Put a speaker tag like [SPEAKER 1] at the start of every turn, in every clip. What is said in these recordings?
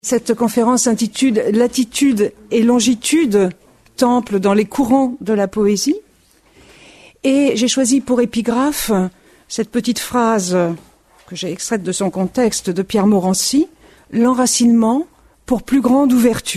[SPEAKER 1] Cette conférence s'intitule « Latitude et longitude, temple dans les courants de la poésie ». Et j'ai choisi pour épigraphe cette petite phrase que j'ai extraite de son contexte de Pierre Morancy, « L'enracinement pour plus grande ouverture ».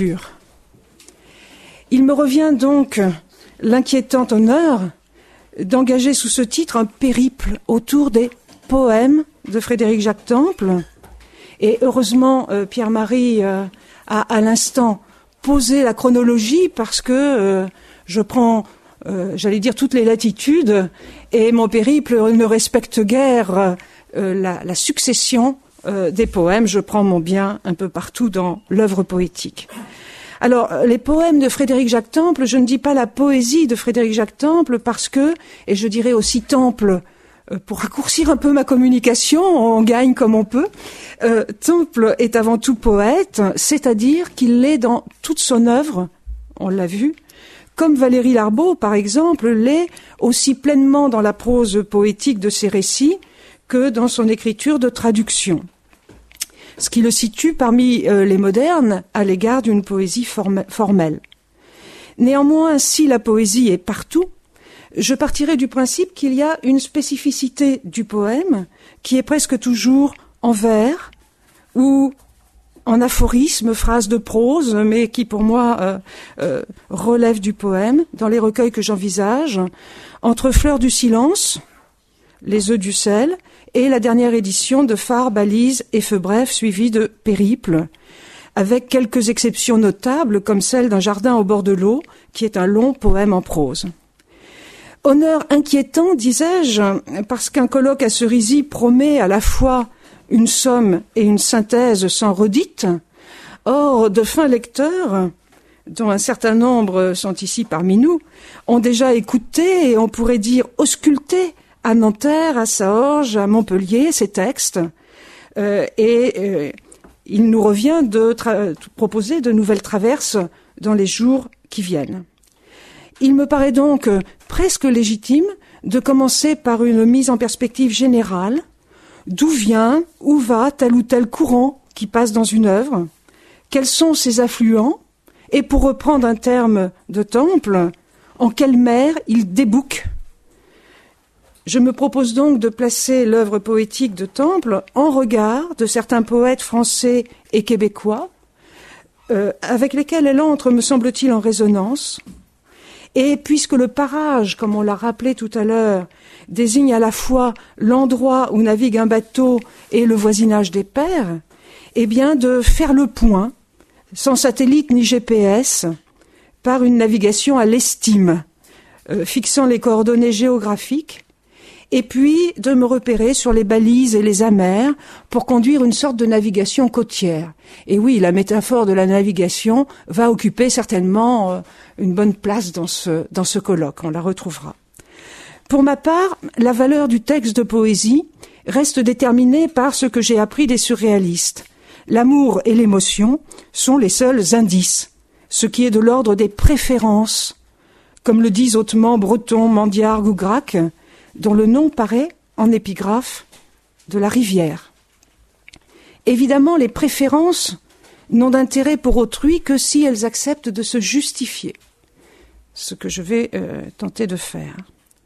[SPEAKER 1] Il me revient donc l'inquiétant honneur d'engager sous ce titre un périple autour des poèmes de Frédéric Jacques Temple. Et heureusement, Pierre-Marie a à l'instant posé la chronologie parce que je prends, j'allais dire, toutes les latitudes et mon périple ne respecte guère la succession des poèmes. Je prends mon bien un peu partout dans l'œuvre poétique. Alors, les poèmes de Frédéric Jacques Temple, je ne dis pas la poésie de Frédéric Jacques Temple parce que, et je dirais aussi Temple, pour raccourcir un peu ma communication, on gagne comme on peut. Temple est avant tout poète, c'est-à-dire qu'il l'est dans toute son œuvre, on l'a vu, comme Valérie Larbaud, par exemple, l'est aussi pleinement dans la prose poétique de ses récits que dans son écriture de traduction. Ce qui le situe parmi les modernes à l'égard d'une poésie formelle. Néanmoins, si la poésie est partout, je partirai du principe qu'il y a une spécificité du poème qui est presque toujours en vers ou en aphorisme, phrase de prose, mais qui pour moi relève du poème, dans les recueils que j'envisage, entre Fleurs du silence, Les œufs du sel, et la dernière édition de Phare, Balise et Feu bref, suivie de Périple, avec quelques exceptions notables, comme celle d'un jardin au bord de l'eau, qui est un long poème en prose. Honneur inquiétant, disais-je, parce qu'un colloque à Cerisy promet à la fois une somme et une synthèse sans redite. Or, de fins lecteurs, dont un certain nombre sont ici parmi nous, ont déjà écouté et on pourrait dire ausculté à Nanterre, à Saorge, à Montpellier, ces textes. Il nous revient de proposer de nouvelles traverses dans les jours qui viennent. Il me paraît donc presque légitime de commencer par une mise en perspective générale d'où vient, où va tel ou tel courant qui passe dans une œuvre, quels sont ses affluents, et pour reprendre un terme de Temple, en quelle mer il débouque. Je me propose donc de placer l'œuvre poétique de Temple en regard de certains poètes français et québécois, avec lesquels elle entre, me semble-t-il, en résonance. Et puisque le parage, comme on l'a rappelé tout à l'heure, désigne à la fois l'endroit où navigue un bateau et le voisinage des pairs, eh bien de faire le point, sans satellite ni GPS, par une navigation à l'estime, fixant les coordonnées géographiques, et puis de me repérer sur les balises et les amers pour conduire une sorte de navigation côtière. Et oui, la métaphore de la navigation va occuper certainement une bonne place dans ce colloque, on la retrouvera. Pour ma part, la valeur du texte de poésie reste déterminée par ce que j'ai appris des surréalistes. L'amour et l'émotion sont les seuls indices, ce qui est de l'ordre des préférences, comme le disent hautement Breton, Mandiargue ou Gracq, dont le nom paraît en épigraphe de la rivière. Évidemment, les préférences n'ont d'intérêt pour autrui que si elles acceptent de se justifier, ce que je vais tenter de faire.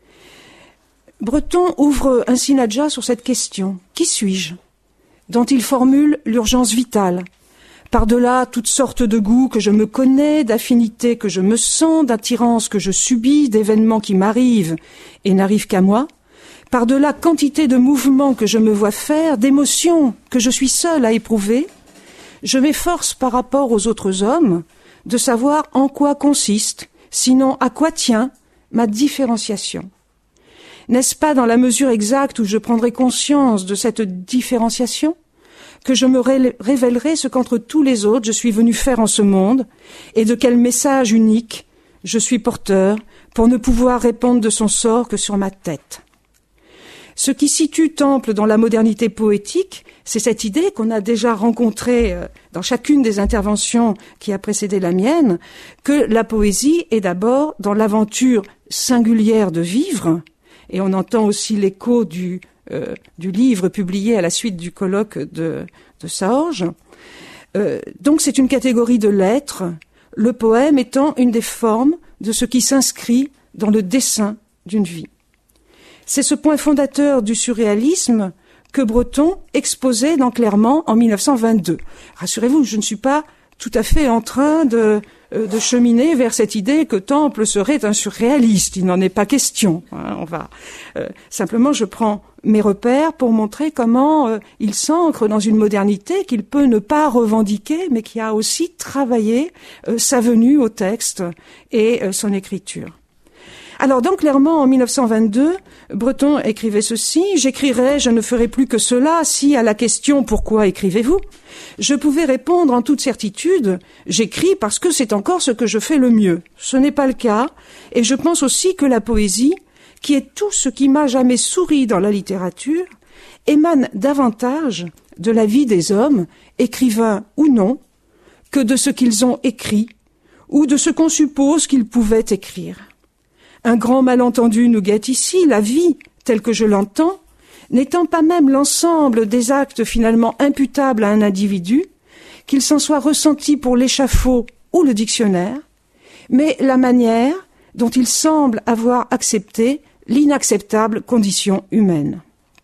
[SPEAKER 1] Breton ouvre ainsi Nadja sur cette question « Qui suis-je ?» dont il formule l'urgence vitale. Par-delà toutes sortes de goûts que je me connais, d'affinités que je me sens, d'attirances que je subis, d'événements qui m'arrivent et n'arrivent qu'à moi, par-delà quantité de mouvements que je me vois faire, d'émotions que je suis seule à éprouver, je m'efforce par rapport aux autres hommes de savoir en quoi consiste, sinon à quoi tient ma différenciation. N'est-ce pas dans la mesure exacte où je prendrai conscience de cette différenciation que je me révélerai ce qu'entre tous les autres je suis venu faire en ce monde et de quel message unique je suis porteur pour ne pouvoir répondre de son sort que sur ma tête. Ce qui situe Temple dans la modernité poétique, c'est cette idée qu'on a déjà rencontrée dans chacune des interventions qui a précédé la mienne, que la poésie est d'abord dans l'aventure singulière de vivre, et on entend aussi l'écho du livre publié à la suite du colloque de Saorge, Donc c'est une catégorie de l'être, le poème étant une des formes de ce qui s'inscrit dans le dessin d'une vie. C'est ce point fondateur du surréalisme que Breton exposait dans Clermont en 1922. Rassurez-vous, je ne suis pas tout à fait en train de cheminer vers cette idée que Temple serait un surréaliste. Il n'en est pas question. Simplement, je prends mes repères pour montrer comment il s'ancre dans une modernité qu'il peut ne pas revendiquer, mais qui a aussi travaillé sa venue au texte et son écriture. Alors, dans Clermont, en 1922, Breton écrivait ceci: « J'écrirai, je ne ferai plus que cela si, à la question « Pourquoi écrivez-vous ?», je pouvais répondre en toute certitude « J'écris parce que c'est encore ce que je fais le mieux ». Ce n'est pas le cas, et je pense aussi que la poésie, qui est tout ce qui m'a jamais souri dans la littérature, émane davantage de la vie des hommes, écrivains ou non, que de ce qu'ils ont écrit, ou de ce qu'on suppose qu'ils pouvaient écrire. Un grand malentendu nous guette ici, la vie, telle que je l'entends, n'étant pas même l'ensemble des actes finalement imputables à un individu, qu'il s'en soit ressenti pour l'échafaud ou le dictionnaire, mais la manière dont il semble avoir accepté l'inacceptable condition humaine.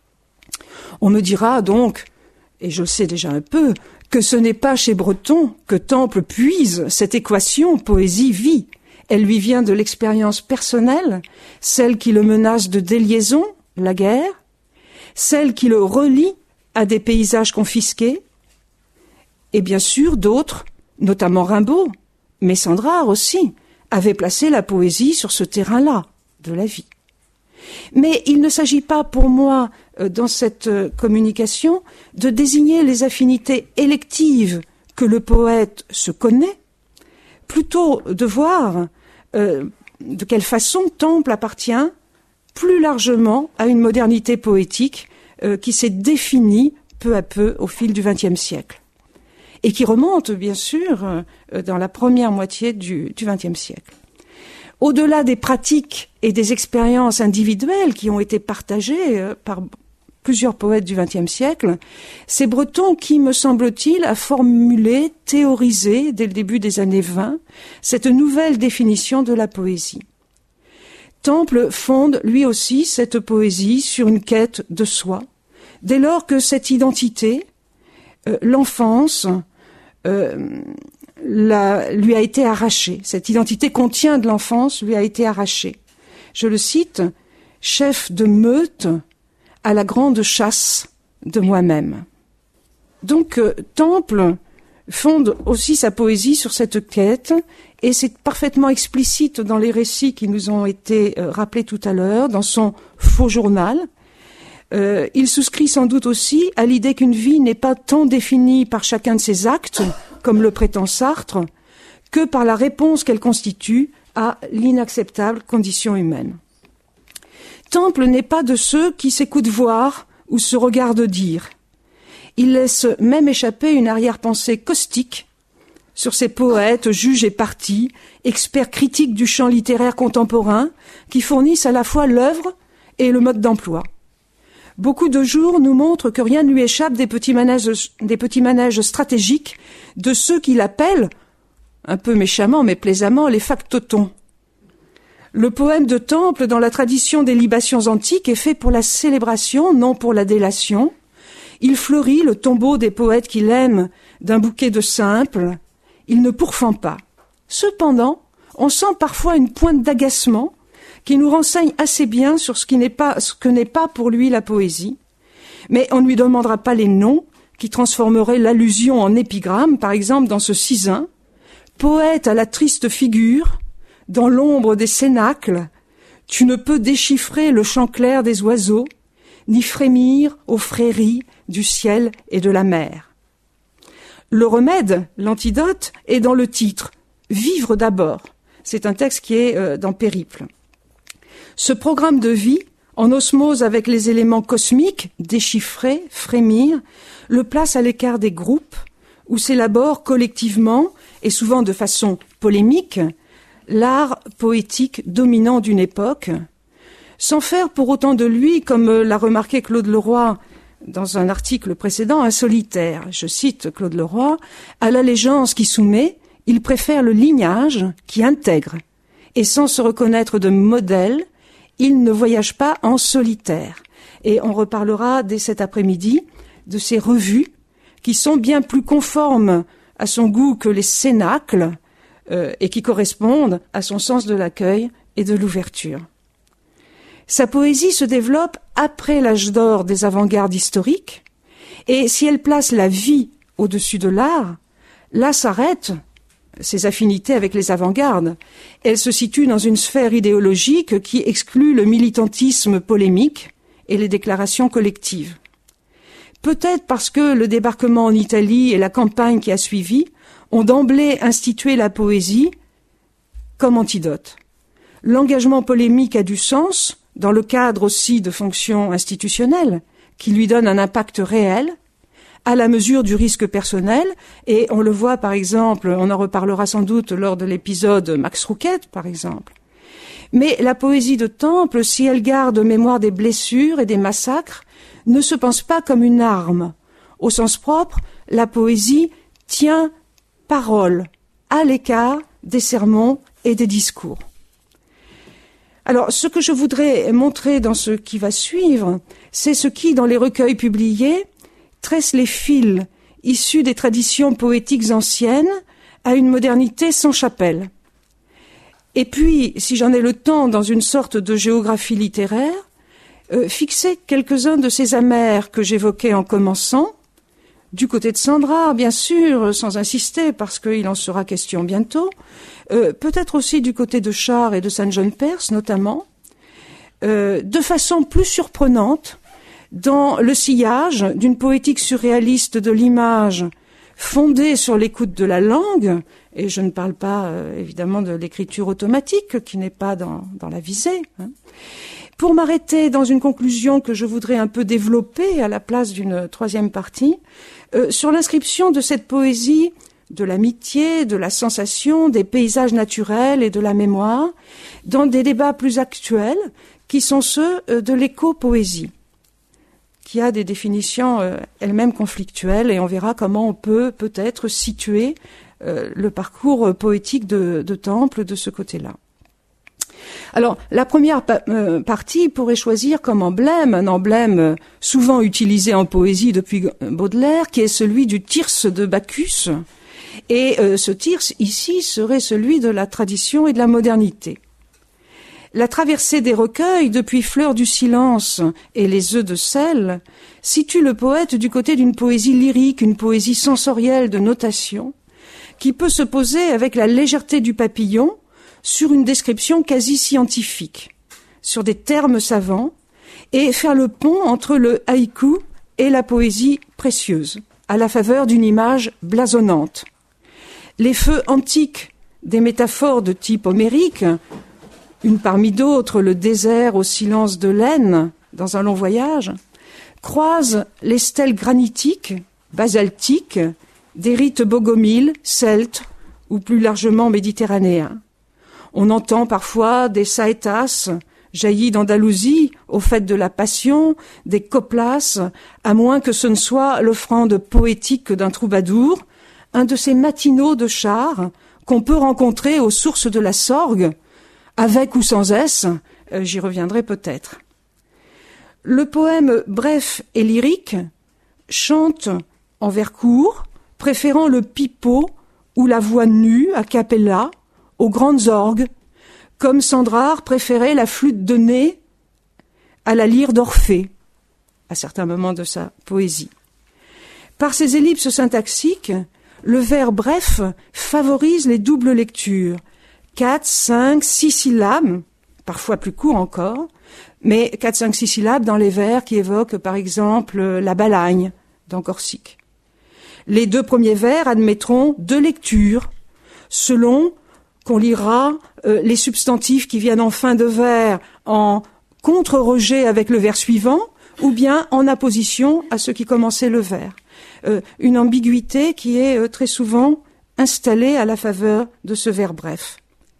[SPEAKER 1] On me dira donc, et je le sais déjà un peu, que ce n'est pas chez Breton que Temple puise cette équation poésie-vie. Elle lui vient de l'expérience personnelle, celle qui le menace de déliaison, la guerre, celle qui le relie à des paysages confisqués, et bien sûr d'autres, notamment Rimbaud, mais Sandrard aussi, avaient placé la poésie sur ce terrain-là de la vie. Mais il ne s'agit pas pour moi, dans cette communication, de désigner les affinités électives que le poète se connaît, plutôt de voir de quelle façon Temple appartient plus largement à une modernité poétique qui s'est définie peu à peu au fil du XXe siècle et qui remonte bien sûr dans la première moitié du XXe siècle. Au-delà des pratiques et des expériences individuelles qui ont été partagées par plusieurs poètes du XXe siècle, c'est Breton qui, me semble-t-il, a formulé, théorisé, dès le début des années 20, cette nouvelle définition de la poésie. Temple fonde, lui aussi, cette poésie sur une quête de soi, dès lors que cette identité, l'enfance, lui a été arrachée. Cette identité qu'on tient de l'enfance lui a été arrachée. Je le cite, « Chef de meute à la grande chasse de moi-même ». Donc, Temple fonde aussi sa poésie sur cette quête, et c'est parfaitement explicite dans les récits qui nous ont été rappelés tout à l'heure, dans son faux journal. Il souscrit sans doute aussi à l'idée qu'une vie n'est pas tant définie par chacun de ses actes, comme le prétend Sartre, que par la réponse qu'elle constitue à l'inacceptable condition humaine. Temple n'est pas de ceux qui s'écoutent voir ou se regardent dire. Il laisse même échapper une arrière-pensée caustique sur ces poètes, juges et partis, experts critiques du champ littéraire contemporain, qui fournissent à la fois l'œuvre et le mode d'emploi. Beaucoup de jours nous montrent que rien ne lui échappe des petits manèges stratégiques de ceux qui l'appellent, un peu méchamment mais plaisamment, les factotons. Le poème de Temple, dans la tradition des libations antiques, est fait pour la célébration, non pour la délation. Il fleurit le tombeau des poètes qu'il aime d'un bouquet de simples. Il ne pourfend pas. Cependant, on sent parfois une pointe d'agacement qui nous renseigne assez bien sur ce que n'est pas pour lui la poésie. Mais on ne lui demandera pas les noms qui transformeraient l'allusion en épigramme, par exemple dans ce Cisin, poète à la triste figure, dans l'ombre des cénacles, tu ne peux déchiffrer le chant clair des oiseaux, ni frémir aux frairies du ciel et de la mer. Le remède, l'antidote, est dans le titre « Vivre d'abord ». C'est un texte qui est dans Périple. Ce programme de vie, en osmose avec les éléments cosmiques, déchiffrer, frémir, le place à l'écart des groupes où s'élabore collectivement, et souvent de façon polémique, l'art poétique dominant d'une époque, sans faire pour autant de lui, comme l'a remarqué Claude Leroy dans un article précédent, un solitaire. Je cite Claude Leroy, « À l'allégeance qui soumet, il préfère le lignage qui intègre. Et sans se reconnaître de modèle, il ne voyage pas en solitaire. » Et on reparlera dès cet après-midi de ces revues qui sont bien plus conformes à son goût que les cénacles et qui correspondent à son sens de l'accueil et de l'ouverture. Sa poésie se développe après l'âge d'or des avant-gardes historiques, et si elle place la vie au-dessus de l'art, là s'arrêtent ses affinités avec les avant-gardes. Elle se situe dans une sphère idéologique qui exclut le militantisme polémique et les déclarations collectives. Peut-être parce que le débarquement en Italie et la campagne qui a suivi ont d'emblée institué la poésie comme antidote. L'engagement polémique a du sens, dans le cadre aussi de fonctions institutionnelles, qui lui donnent un impact réel, à la mesure du risque personnel, et on le voit par exemple, on en reparlera sans doute lors de l'épisode Max Rouquette par exemple. Mais la poésie de Temple, si elle garde mémoire des blessures et des massacres, ne se pense pas comme une arme. Au sens propre, la poésie tient parole, à l'écart des sermons et des discours. Alors, ce que je voudrais montrer dans ce qui va suivre, c'est ce qui, dans les recueils publiés, tresse les fils issus des traditions poétiques anciennes à une modernité sans chapelle. Et puis, si j'en ai le temps, dans une sorte de géographie littéraire, fixer quelques-uns de ces amers que j'évoquais en commençant, du côté de Sandrard, bien sûr, sans insister, parce qu'il en sera question bientôt, peut-être aussi du côté de Char et de Saint-Jean-Perse, notamment, de façon plus surprenante, dans le sillage d'une poétique surréaliste de l'image fondée sur l'écoute de la langue, et je ne parle pas évidemment de l'écriture automatique, qui n'est pas dans la visée, hein. Pour m'arrêter dans une conclusion que je voudrais un peu développer à la place d'une troisième partie, sur l'inscription de cette poésie de l'amitié, de la sensation, des paysages naturels et de la mémoire, dans des débats plus actuels, qui sont ceux de l'éco-poésie, qui a des définitions elles-mêmes conflictuelles, et on verra comment on peut peut-être situer le parcours poétique de Temple de ce côté-là. Alors, la première partie pourrait choisir comme emblème, un emblème souvent utilisé en poésie depuis Baudelaire, qui est celui du Thyrse de Bacchus. Et ce Thyrse, ici, serait celui de la tradition et de la modernité. La traversée des recueils, depuis Fleurs du silence et Les œufs de sel, situe le poète du côté d'une poésie lyrique, une poésie sensorielle de notation, qui peut se poser avec la légèreté du papillon, sur une description quasi scientifique, sur des termes savants, et faire le pont entre le haïku et la poésie précieuse, à la faveur d'une image blasonnante. Les feux antiques des métaphores de type homérique, une parmi d'autres, le désert au silence de l'aine, dans un long voyage, croisent les stèles granitiques, basaltiques, des rites bogomiles, celtes ou plus largement méditerranéens. On entend parfois des saetas jaillis d'Andalousie aux fêtes de la Passion, des coplas, à moins que ce ne soit l'offrande poétique d'un troubadour, un de ces matinaux de char qu'on peut rencontrer aux sources de la Sorgue, avec ou sans S, j'y reviendrai peut-être. Le poème bref et lyrique chante en vers courts, préférant le pipeau ou la voix nue a cappella, aux grandes orgues, comme Sandrard préférait la flûte de nez à la lyre d'Orphée, à certains moments de sa poésie. Par ses ellipses syntaxiques, le vers bref favorise les doubles lectures, 4, 5, 6 syllabes, parfois plus courts encore, mais 4, 5, 6 syllabes dans les vers qui évoquent par exemple la Balagne dans Corsic. Les deux premiers vers admettront 2 lectures, selon qu'on lira les substantifs qui viennent en fin de vers en contre-rejet avec le vers suivant, ou bien en apposition à ce qui commençait le vers. Une ambiguïté qui est très souvent installée à la faveur de ce vers bref.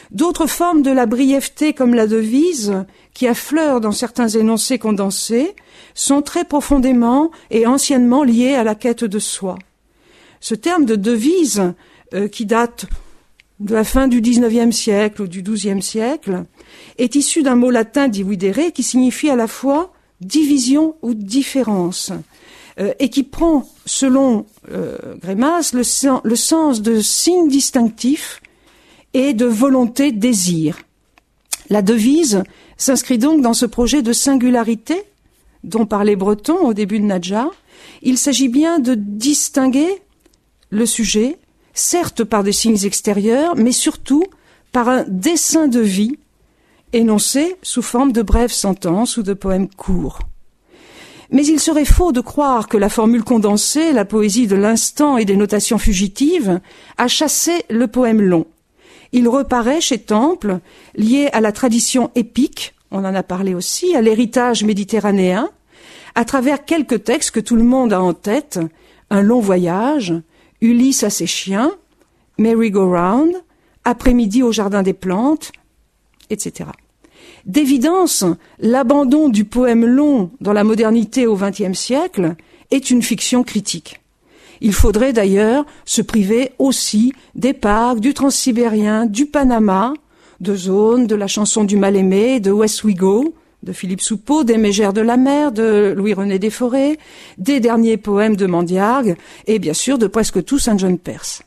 [SPEAKER 1] D'autres formes de la brièveté, comme la devise, qui affleure dans certains énoncés condensés, sont très profondément et anciennement liées à la quête de soi. Ce terme de devise, qui date de la fin du XIXe siècle ou du XIIe siècle, est issu d'un mot latin dividere qui signifie à la fois division ou différence, et qui prend, selon Grémas, le sens de signe distinctif et de volonté-désir. La devise s'inscrit donc dans ce projet de singularité dont parlait Breton au début de Nadja. Il s'agit bien de distinguer le sujet, certes par des signes extérieurs, mais surtout par un dessein de vie énoncé sous forme de brèves sentences ou de poèmes courts. Mais il serait faux de croire que la formule condensée, la poésie de l'instant et des notations fugitives, a chassé le poème long. Il reparaît chez Temple, lié à la tradition épique, on en a parlé aussi, à l'héritage méditerranéen, à travers quelques textes que tout le monde a en tête, Un long voyage, Ulysse à ses chiens, Merry-Go-Round, Après-midi au jardin des plantes, etc. D'évidence, l'abandon du poème long dans la modernité au XXe siècle est une fiction critique. Il faudrait d'ailleurs se priver aussi des parcs, du Transsibérien, du Panama, de Zone, de la chanson du mal-aimé, de West We Go, de Philippe Soupeau, des Mégères de la mer, de Louis-René Desforêts, des derniers poèmes de Mandiargue, et bien sûr de presque tout Saint-John Perse.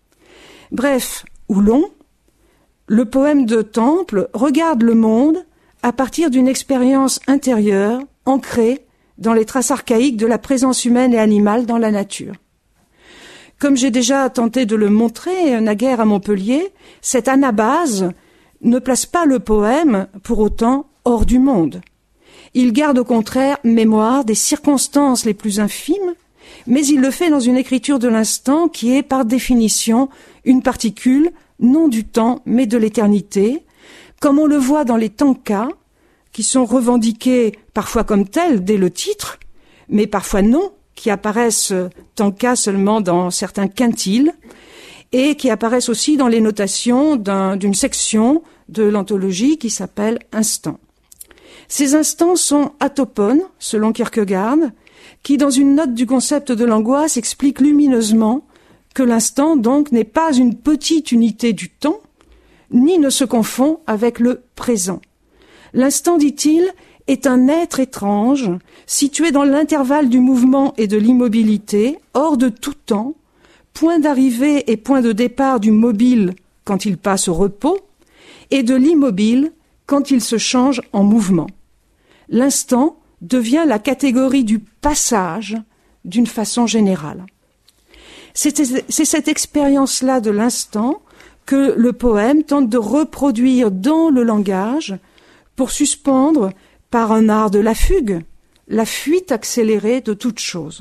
[SPEAKER 1] Bref, ou long, le poème de Temple regarde le monde à partir d'une expérience intérieure ancrée dans les traces archaïques de la présence humaine et animale dans la nature. Comme j'ai déjà tenté de le montrer naguère à Montpellier, cette anabase ne place pas le poème, pour autant, hors du monde. Il garde au contraire mémoire des circonstances les plus infimes, mais il le fait dans une écriture de l'instant qui est, par définition, une particule, non du temps, mais de l'éternité, comme on le voit dans les tankas, qui sont revendiqués parfois comme tels dès le titre, mais parfois non, qui apparaissent tankas seulement dans certains quintiles, et qui apparaissent aussi dans les notations d'une section de l'anthologie qui s'appelle Instant. Ces instants sont atopones, selon Kierkegaard, qui, dans une note du concept de l'angoisse, explique lumineusement que l'instant, donc, n'est pas une petite unité du temps, ni ne se confond avec le présent. L'instant, dit-il, est un être étrange, situé dans l'intervalle du mouvement et de l'immobilité, hors de tout temps, point d'arrivée et point de départ du mobile quand il passe au repos, et de l'immobile quand il se change en mouvement. L'instant devient la catégorie du passage d'une façon générale. C'est cette expérience-là de l'instant que le poème tente de reproduire dans le langage pour suspendre, par un art de la fugue, la fuite accélérée de toute chose.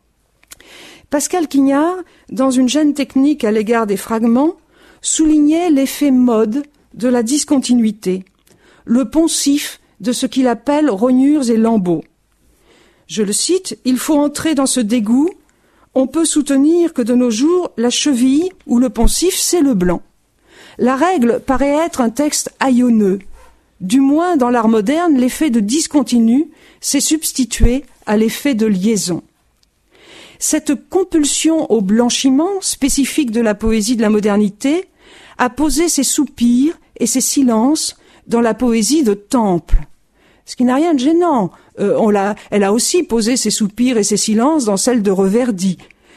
[SPEAKER 1] Pascal Quignard, dans une gêne technique à l'égard des fragments, soulignait l'effet mode de la discontinuité, le poncif de ce qu'il appelle rognures et lambeaux. Je le cite, « Il faut entrer dans ce dégoût. On peut soutenir que de nos jours, la cheville ou le poncif, c'est le blanc. La règle paraît être un texte haillonneux. Du moins, dans l'art moderne, l'effet de discontinu s'est substitué à l'effet de liaison. Cette compulsion au blanchiment, spécifique de la poésie de la modernité, a posé ses soupirs et ses silences dans la poésie de Temple. Ce qui n'a rien de gênant. Elle a aussi posé ses soupirs et ses silences dans celle de Reverdy,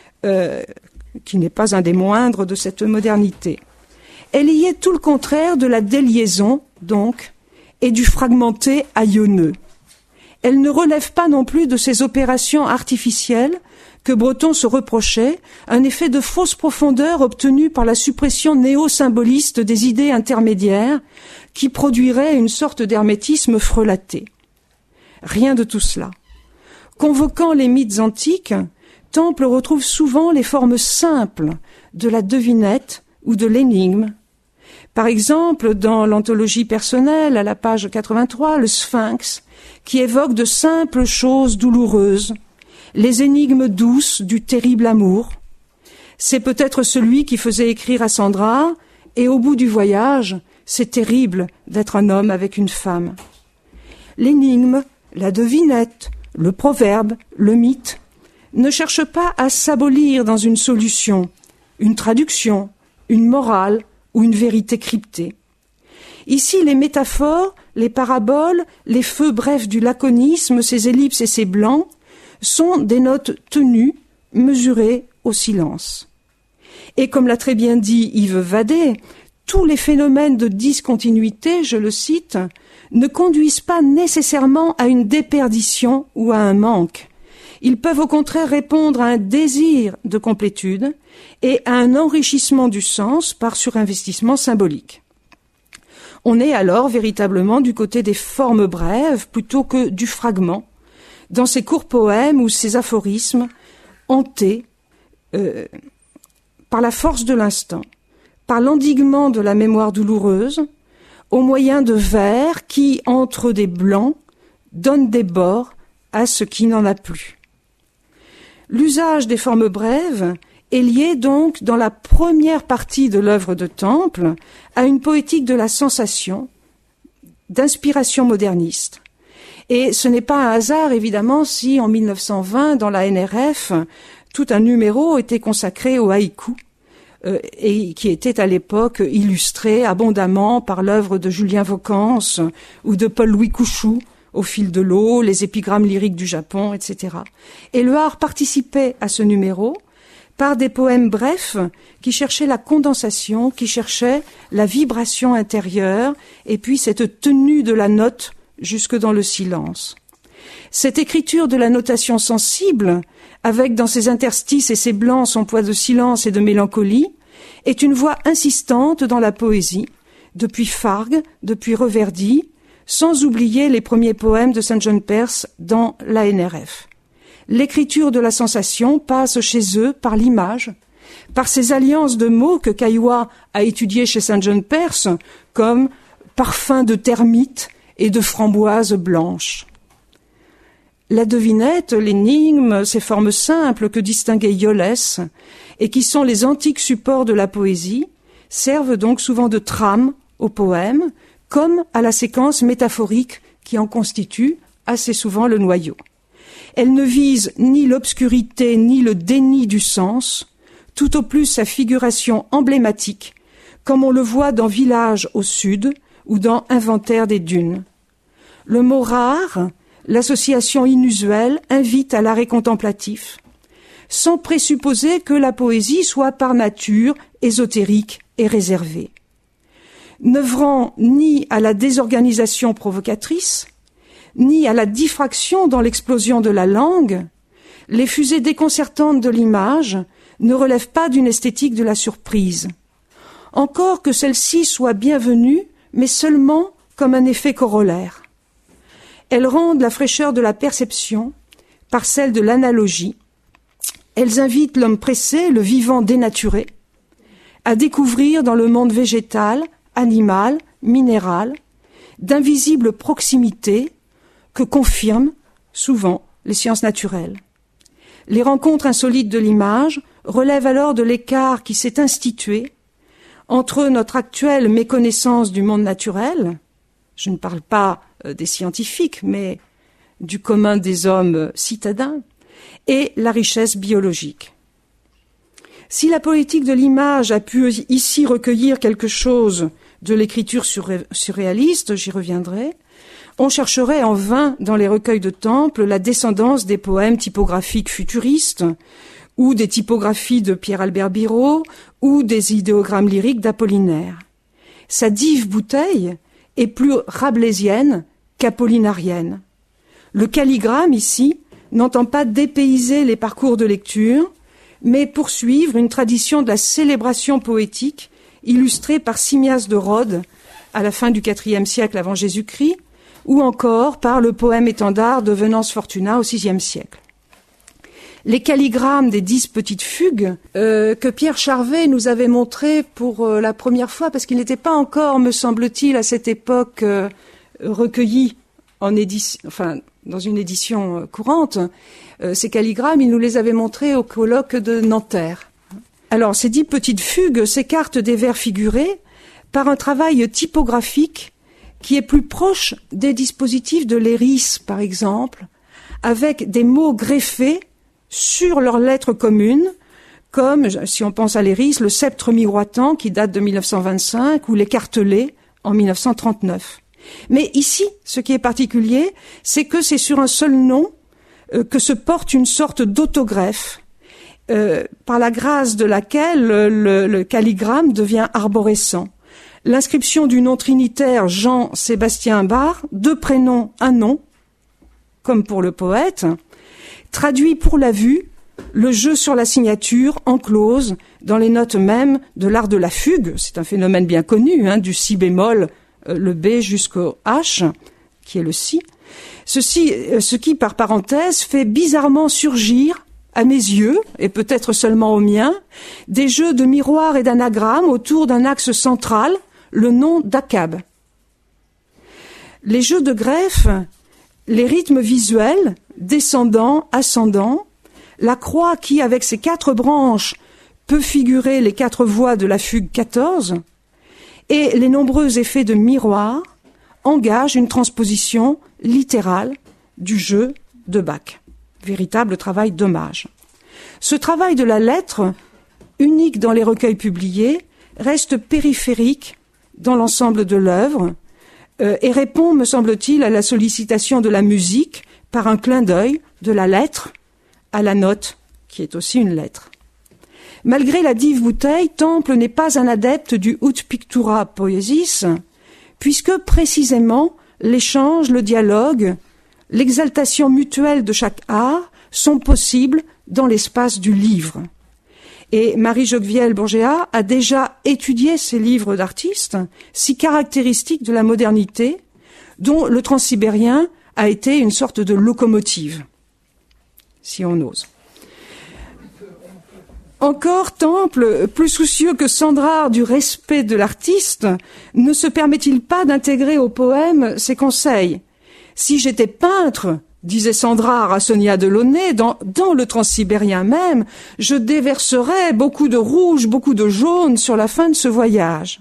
[SPEAKER 1] qui n'est pas un des moindres de cette modernité. Elle y est tout le contraire de la déliaison, donc, et du fragmenté haillonneux. Elle ne relève pas non plus de ces opérations artificielles que Breton se reprochait, un effet de fausse profondeur obtenu par la suppression néo-symboliste des idées intermédiaires qui produirait une sorte d'hermétisme frelaté. Rien de tout cela. Convoquant les mythes antiques, Temple retrouve souvent les formes simples de la devinette ou de l'énigme. Par exemple, dans l'anthologie personnelle, à la page 83, le Sphinx, qui évoque de simples choses douloureuses, les énigmes douces du terrible amour. C'est peut-être celui qui faisait écrire à Sandra, et au bout du voyage, c'est terrible d'être un homme avec une femme. L'énigme, la devinette, le proverbe, le mythe ne cherchent pas à s'abolir dans une solution, une traduction, une morale ou une vérité cryptée. Ici, les métaphores, les paraboles, les feux brefs du laconisme, ces ellipses et ces blancs, sont des notes tenues, mesurées au silence. Et comme l'a très bien dit Yves Vadé, tous les phénomènes de discontinuité, je le cite, ne conduisent pas nécessairement à une déperdition ou à un manque. Ils peuvent au contraire répondre à un désir de complétude et à un enrichissement du sens par surinvestissement symbolique. On est alors véritablement du côté des formes brèves plutôt que du fragment, dans ces courts poèmes ou ces aphorismes hantés par la force de l'instant, par l'endiguement de la mémoire douloureuse, au moyen de vers qui, entre des blancs, donnent des bords à ce qui n'en a plus. L'usage des formes brèves est lié donc dans la première partie de l'œuvre de Temple à une poétique de la sensation, d'inspiration moderniste. Et ce n'est pas un hasard, évidemment, si en 1920, dans la NRF, tout un numéro était consacré au haïku, et qui était à l'époque illustré abondamment par l'œuvre de Julien Vaucance ou de Paul-Louis Couchou, Au fil de l'eau, les épigrammes lyriques du Japon, etc. Et le art participait à ce numéro par des poèmes brefs qui cherchaient la condensation, qui cherchaient la vibration intérieure et puis cette tenue de la note jusque dans le silence. Cette écriture de la notation sensible, avec dans ses interstices et ses blancs son poids de silence et de mélancolie, est une voix insistante dans la poésie, depuis Fargue, depuis Reverdy, sans oublier les premiers poèmes de St. John Perse dans la NRF. L'écriture de la sensation passe chez eux par l'image, par ces alliances de mots que Caillois a étudiées chez St. John Perse, comme parfum de termites et de framboises blanches. La devinette, l'énigme, ces formes simples que distinguait Iolès et qui sont les antiques supports de la poésie, servent donc souvent de trame au poème, comme à la séquence métaphorique qui en constitue assez souvent le noyau. Elle ne vise ni l'obscurité ni le déni du sens, tout au plus sa figuration emblématique, comme on le voit dans Village au sud ou dans Inventaire des dunes. Le mot rare, l'association inusuelle, invite à l'arrêt contemplatif, sans présupposer que la poésie soit par nature ésotérique et réservée. N'œuvrant ni à la désorganisation provocatrice, ni à la diffraction dans l'explosion de la langue, les fusées déconcertantes de l'image ne relèvent pas d'une esthétique de la surprise. Encore que celle-ci soit bienvenue, mais seulement comme un effet corollaire. Elles rendent la fraîcheur de la perception par celle de l'analogie. Elles invitent l'homme pressé, le vivant dénaturé, à découvrir dans le monde végétal, animal, minéral, d'invisibles proximités que confirment souvent les sciences naturelles. Les rencontres insolites de l'image relèvent alors de l'écart qui s'est institué entre notre actuelle méconnaissance du monde naturel, je ne parle pas des scientifiques, mais du commun des hommes citadins, et la richesse biologique. Si la poétique de l'image a pu ici recueillir quelque chose de l'écriture surréaliste, j'y reviendrai, on chercherait en vain dans les recueils de Temple la descendance des poèmes typographiques futuristes, ou des typographies de Pierre-Albert Birot, ou des idéogrammes lyriques d'Apollinaire. Sa dive bouteille est plus rabelaisienne qu'apollinarienne. Le calligramme, ici, n'entend pas dépayser les parcours de lecture, mais poursuivre une tradition de la célébration poétique illustrée par Simmias de Rhodes à la fin du IVe siècle avant Jésus-Christ, ou encore par le poème étendard de Venance Fortuna au VIe siècle. Les calligrammes des 10 petites fugues que Pierre Charvet nous avait montrés pour la première fois, parce qu'il n'était pas encore, me semble-t-il, à cette époque recueillis en édition, enfin dans une édition courante. Ces calligrammes, il nous les avait montrés au colloque de Nanterre. Alors, ces 10 petites fugues s'écartent des vers figurés par un travail typographique qui est plus proche des dispositifs de Léris, par exemple, avec des mots greffés sur leurs lettres communes, comme, si on pense à Léris, le sceptre miroitant qui date de 1925 ou l'écartelé en 1939. Mais ici, ce qui est particulier, c'est que c'est sur un seul nom que se porte une sorte d'autogreffe, par la grâce de laquelle le calligramme devient arborescent. L'inscription du nom trinitaire Jean-Sébastien Bach, 2 prénoms, un nom, comme pour le poète, traduit pour la vue le jeu sur la signature en clause dans les notes mêmes de l'art de la fugue. C'est un phénomène bien connu, du si bémol, le B jusqu'au H, qui est le si. Ce qui, par parenthèse, fait bizarrement surgir, à mes yeux, et peut-être seulement aux miens, des jeux de miroirs et d'anagrammes autour d'un axe central, le nom d'Akab. Les jeux de greffe, les rythmes visuels, descendants, ascendants, la croix qui, avec ses 4 branches, peut figurer les 4 voix de la fugue 14, et les nombreux effets de miroir engagent une transposition littérale du jeu de Bach. Véritable travail d'hommage. Ce travail de la lettre, unique dans les recueils publiés, reste périphérique dans l'ensemble de l'œuvre et répond, me semble-t-il, à la sollicitation de la musique par un clin d'œil de la lettre à la note, qui est aussi une lettre. Malgré la dive bouteille, Temple n'est pas un adepte du ut pictura poiesis, puisque précisément l'échange, le dialogue, l'exaltation mutuelle de chaque art sont possibles dans l'espace du livre. Et Marie Jocviel-Bourgéa a déjà étudié ces livres d'artistes, si caractéristiques de la modernité, dont le transsibérien a été une sorte de locomotive, si on ose. Encore, Temple, plus soucieux que Sandrard du respect de l'artiste, ne se permet-il pas d'intégrer au poème ses conseils ? Si j'étais peintre, disait Sandrard à Sonia Delaunay, dans le transsibérien même, je déverserais beaucoup de rouge, beaucoup de jaune sur la fin de ce voyage.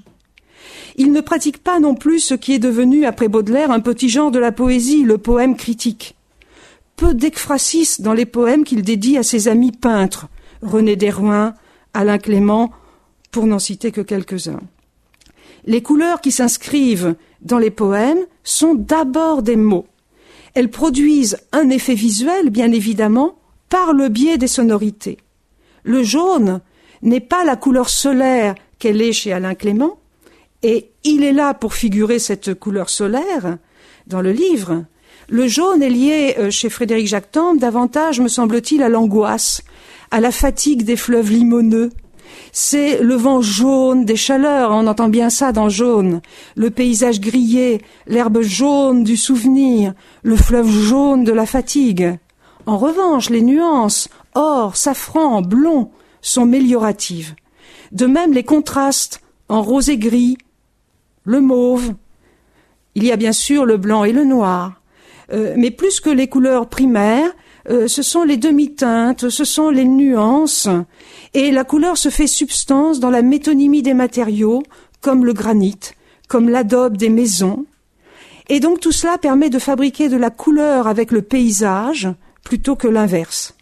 [SPEAKER 1] Il ne pratique pas non plus ce qui est devenu, après Baudelaire, un petit genre de la poésie, le poème critique. Peu d'ekphrasis dans les poèmes qu'il dédie à ses amis peintres, René Desrouins, Alain Clément, pour n'en citer que quelques-uns. Les couleurs qui s'inscrivent dans les poèmes sont d'abord des mots. Elles produisent un effet visuel, bien évidemment, par le biais des sonorités. Le jaune n'est pas la couleur solaire qu'elle est chez Alain Clément, et il est là pour figurer cette couleur solaire dans le livre. Le jaune est lié chez Frédéric Jactembre davantage, me semble-t-il, à l'angoisse, à la fatigue des fleuves limoneux. C'est le vent jaune des chaleurs, on entend bien ça dans jaune, le paysage grillé, l'herbe jaune du souvenir, le fleuve jaune de la fatigue. En revanche, les nuances, or, safran, blond, sont mélioratives. De même, les contrastes en rose et gris, le mauve. Il y a bien sûr le blanc et le noir. Mais plus que les couleurs primaires, ce sont les demi-teintes, ce sont les nuances, et la couleur se fait substance dans la métonymie des matériaux, comme le granit, comme l'adobe des maisons. Et donc tout cela permet de fabriquer de la couleur avec le paysage, plutôt que l'inverse.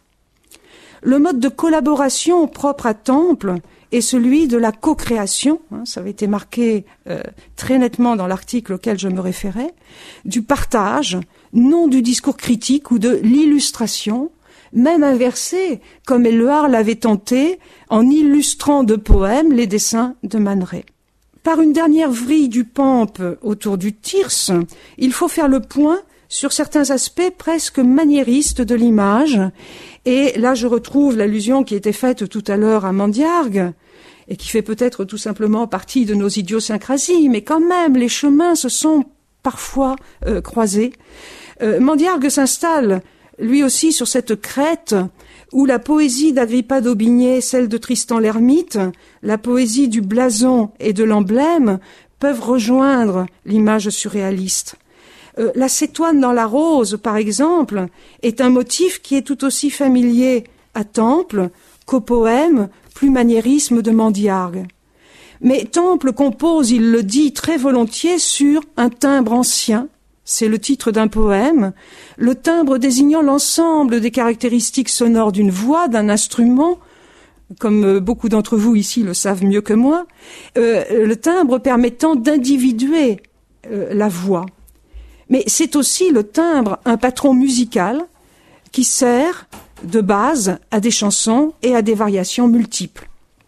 [SPEAKER 1] Le mode de collaboration propre à Temple est celui de la co-création, ça avait été marqué très nettement dans l'article auquel je me référais, du partage, non du discours critique ou de l'illustration, même inversé, comme Éluard l'avait tenté en illustrant de poèmes les dessins de Man Ray. Par une dernière vrille du Pampe autour du Thyrse, il faut faire le point sur certains aspects presque maniéristes de l'image, et là je retrouve l'allusion qui était faite tout à l'heure à Mandiargue, et qui fait peut-être tout simplement partie de nos idiosyncrasies, mais quand même les chemins se sont parfois croisés. Mandiargue s'installe lui aussi sur cette crête où la poésie d'Agrippa d'Aubigné, celle de Tristan l'Hermite, la poésie du blason et de l'emblème peuvent rejoindre l'image surréaliste. La cétoine dans la rose, par exemple, est un motif qui est tout aussi familier à Temple qu'au poème plus maniérisme de Mandiargue. Mais Temple compose, il le dit très volontiers, sur un timbre ancien. C'est le titre d'un poème. Le timbre désignant l'ensemble des caractéristiques sonores d'une voix, d'un instrument, comme beaucoup d'entre vous ici le savent mieux que moi, le timbre permettant d'individuer la voix. Mais c'est aussi le timbre, un patron musical qui sert de base à des chansons et à des variations multiples.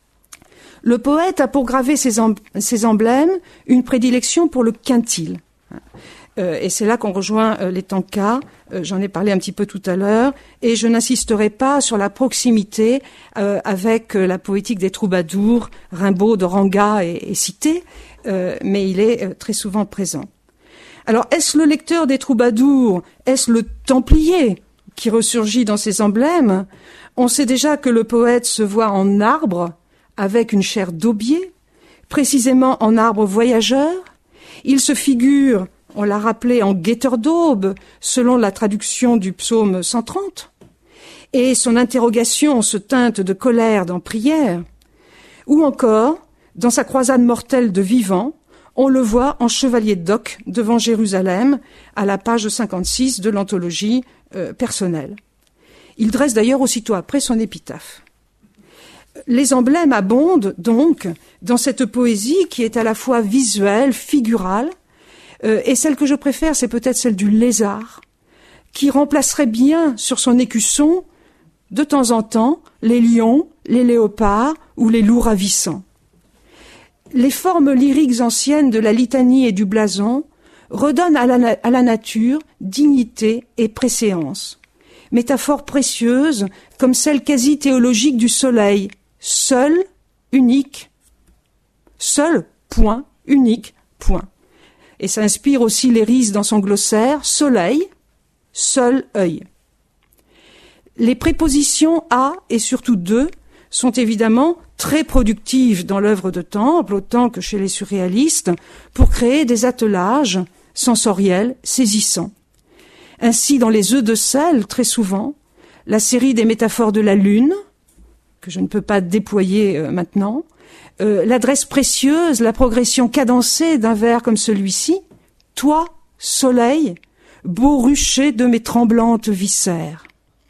[SPEAKER 1] Le poète a pour graver ses emblèmes une prédilection pour le quintile. Et c'est là qu'on rejoint les tankas, j'en ai parlé un petit peu tout à l'heure, et je n'insisterai pas sur la proximité avec la poétique des troubadours, Rimbaud, Doranga est cité, mais il est très souvent présent. Alors, est-ce le lecteur des troubadours, est-ce le templier qui ressurgit dans ses emblèmes? On sait déjà que le poète se voit en arbre, avec une chair d'aubier, précisément en arbre voyageur. Il se figure, on l'a rappelé, en guetteur d'aube, selon la traduction du psaume 130. Et son interrogation se teinte de colère dans prière. Ou encore, dans sa croisade mortelle de vivant, on le voit en chevalier d'oc devant Jérusalem, à la page 56 de l'anthologie personnelle. Il dresse d'ailleurs aussitôt après son épitaphe. Les emblèmes abondent donc dans cette poésie qui est à la fois visuelle, figurale, et celle que je préfère, c'est peut-être celle du lézard, qui remplacerait bien sur son écusson, de temps en temps, les lions, les léopards ou les loups ravissants. Les formes lyriques anciennes de la litanie et du blason redonnent à la nature dignité et préséance. Métaphore précieuse comme celle quasi théologique du soleil, seul, unique, seul, point, unique, point. Et ça inspire aussi Léris dans son glossaire, soleil, seul œil. Les prépositions à et surtout de sont évidemment très productives dans l'œuvre de Temple, autant que chez les surréalistes, pour créer des attelages sensoriels saisissants. Ainsi, dans les œufs de sel, très souvent, la série des métaphores de la lune, que je ne peux pas déployer maintenant, l'adresse précieuse, la progression cadencée d'un vers comme celui-ci, « Toi, soleil, beau rucher de mes tremblantes viscères ».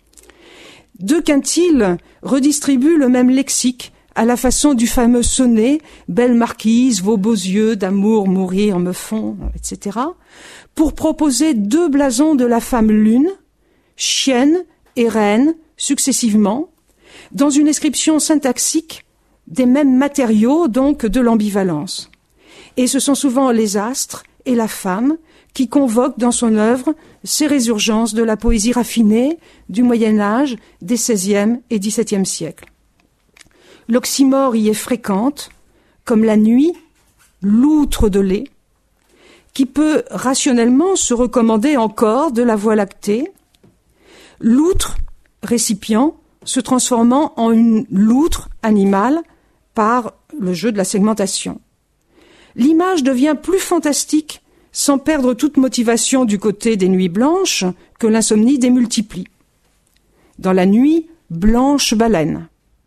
[SPEAKER 1] De Quintil redistribue le même lexique à la façon du fameux sonnet « Belle marquise, vos beaux yeux d'amour mourir me font », etc., pour proposer deux blasons de la femme lune, chienne et reine, successivement, dans une inscription syntaxique des mêmes matériaux, donc de l'ambivalence. Et ce sont souvent les astres et la femme qui convoquent dans son œuvre ces résurgences de la poésie raffinée du Moyen-Âge, des XVIe et XVIIe siècles. L'oxymore y est fréquente, comme la nuit, l'outre de lait, qui peut rationnellement se recommander encore de la Voie lactée, l'outre, récipient, se transformant en une loutre animale par le jeu de la segmentation. L'image devient plus fantastique sans perdre toute motivation du côté des nuits blanches que l'insomnie démultiplie. Dans la nuit, blanche baleine.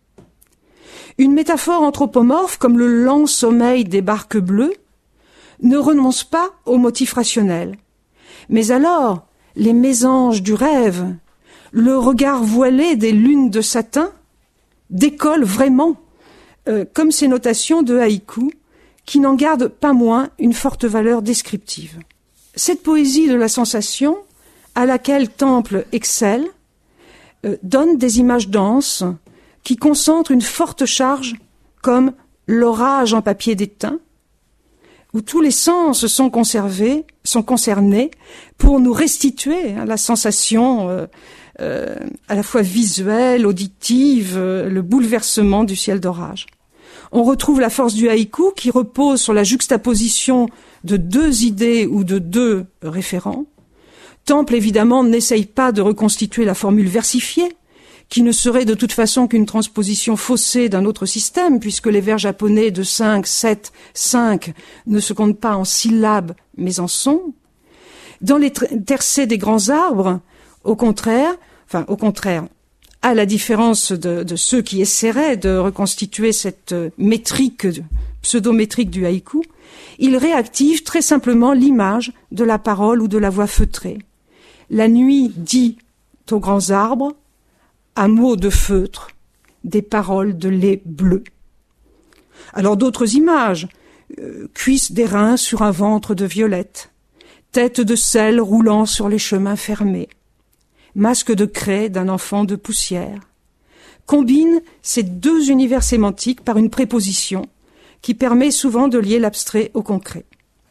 [SPEAKER 1] Une métaphore anthropomorphe comme le lent sommeil des barques bleues ne renonce pas au motif rationnel. Mais alors, les mésanges du rêve, le regard voilé des lunes de satin, décollent vraiment, comme ces notations de haïku, qui n'en gardent pas moins une forte valeur descriptive. Cette poésie de la sensation, à laquelle Temple excelle, donne des images denses qui concentrent une forte charge, comme l'orage en papier d'étain, où tous les sens sont concernés pour nous restituer la sensation à la fois visuelle, auditive, le bouleversement du ciel d'orage. On retrouve la force du haïku qui repose sur la juxtaposition de deux idées ou de deux référents. Temple, évidemment, n'essaye pas de reconstituer la formule versifiée, qui ne serait de toute façon qu'une transposition faussée d'un autre système, puisque les vers japonais de 5, 7, 5 ne se comptent pas en syllabes, mais en sons. Dans les tercets des grands arbres, au contraire, à la différence de ceux qui essaieraient de reconstituer cette métrique, pseudo-métrique du haïku, il réactive très simplement l'image de la parole ou de la voix feutrée. La nuit dit aux grands arbres, à mots de feutre, des paroles de lait bleu. Alors d'autres images, cuisses d'airain sur un ventre de violette, tête de sel roulant sur les chemins fermés, masque de craie d'un enfant de poussière, combine ces deux univers sémantiques par une préposition qui permet souvent de lier l'abstrait au concret.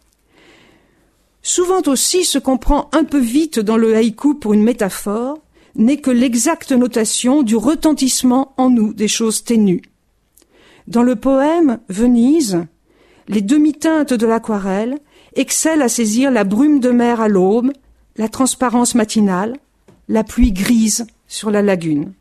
[SPEAKER 1] Souvent aussi, ce qu'on prend un peu vite dans le haïku pour une métaphore n'est que l'exacte notation du retentissement en nous des choses ténues. Dans le poème Venise, les demi-teintes de l'aquarelle excellent à saisir la brume de mer à l'aube, la transparence matinale, la pluie grise sur la lagune.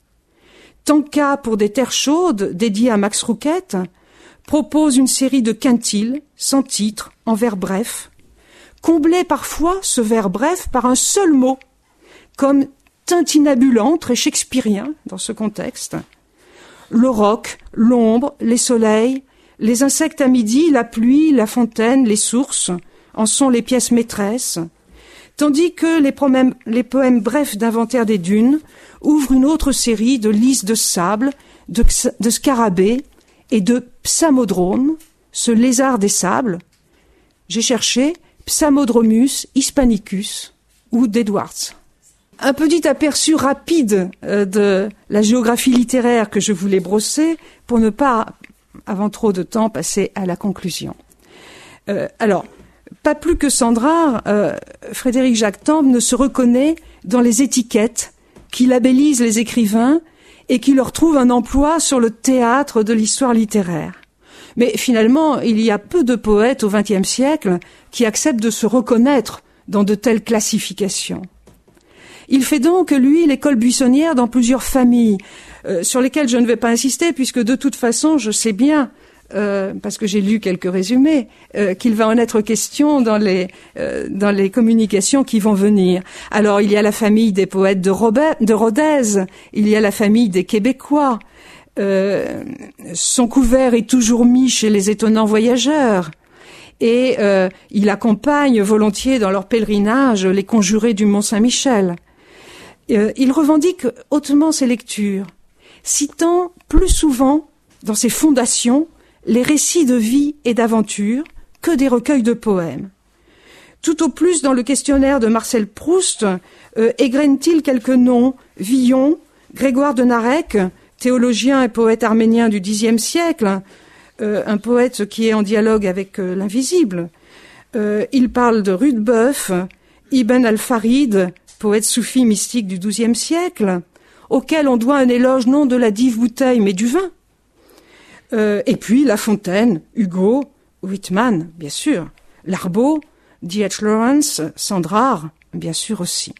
[SPEAKER 1] Tanka pour des terres chaudes, dédié à Max Rouquette, propose une série de quintiles, sans titre, en vers brefs, comblés parfois, ce vers bref, par un seul mot, comme tintinabulant, très shakespearien dans ce contexte. Le roc, l'ombre, les soleils, les insectes à midi, la pluie, la fontaine, les sources, en sont les pièces maîtresses, tandis que les poèmes brefs d'Inventaire des dunes ouvrent une autre série de lys de sable, de scarabées et de psamodromes, ce lézard des sables. J'ai cherché Psamodromus hispanicus ou d'Edwards. Un petit aperçu rapide de la géographie littéraire que je voulais brosser pour ne pas, avant trop de temps, passer à la conclusion. Alors, pas plus que Sandrard, Frédéric Jacques Tamble ne se reconnaît dans les étiquettes qui labellisent les écrivains et qui leur trouvent un emploi sur le théâtre de l'histoire littéraire. Mais finalement, il y a peu de poètes au XXe siècle qui acceptent de se reconnaître dans de telles classifications. Il fait donc, lui, l'école buissonnière dans plusieurs familles, sur lesquelles je ne vais pas insister, puisque de toute façon, je sais bien, parce que j'ai lu quelques résumés, qu'il va en être question dans les communications qui vont venir. Alors, il y a la famille des poètes de Rodez, il y a la famille des Québécois, son couvert est toujours mis chez les étonnants voyageurs, et il accompagne volontiers dans leur pèlerinage les conjurés du Mont-Saint-Michel. Il revendique hautement ses lectures, citant plus souvent dans ses fondations les récits de vie et d'aventure que des recueils de poèmes. Tout au plus dans le questionnaire de Marcel Proust, égrène-t-il quelques noms: Villon, Grégoire de Narec, théologien et poète arménien du Xe siècle, un poète qui est en dialogue avec l'invisible. Il parle de Rudebeuf, Ibn al-Farid, poète soufi mystique du XIIe siècle, auquel on doit un éloge non de la dive bouteille mais du vin. Et puis La Fontaine, Hugo, Whitman, bien sûr, Larbaud, D.H. Lawrence, Sandrard, bien sûr aussi.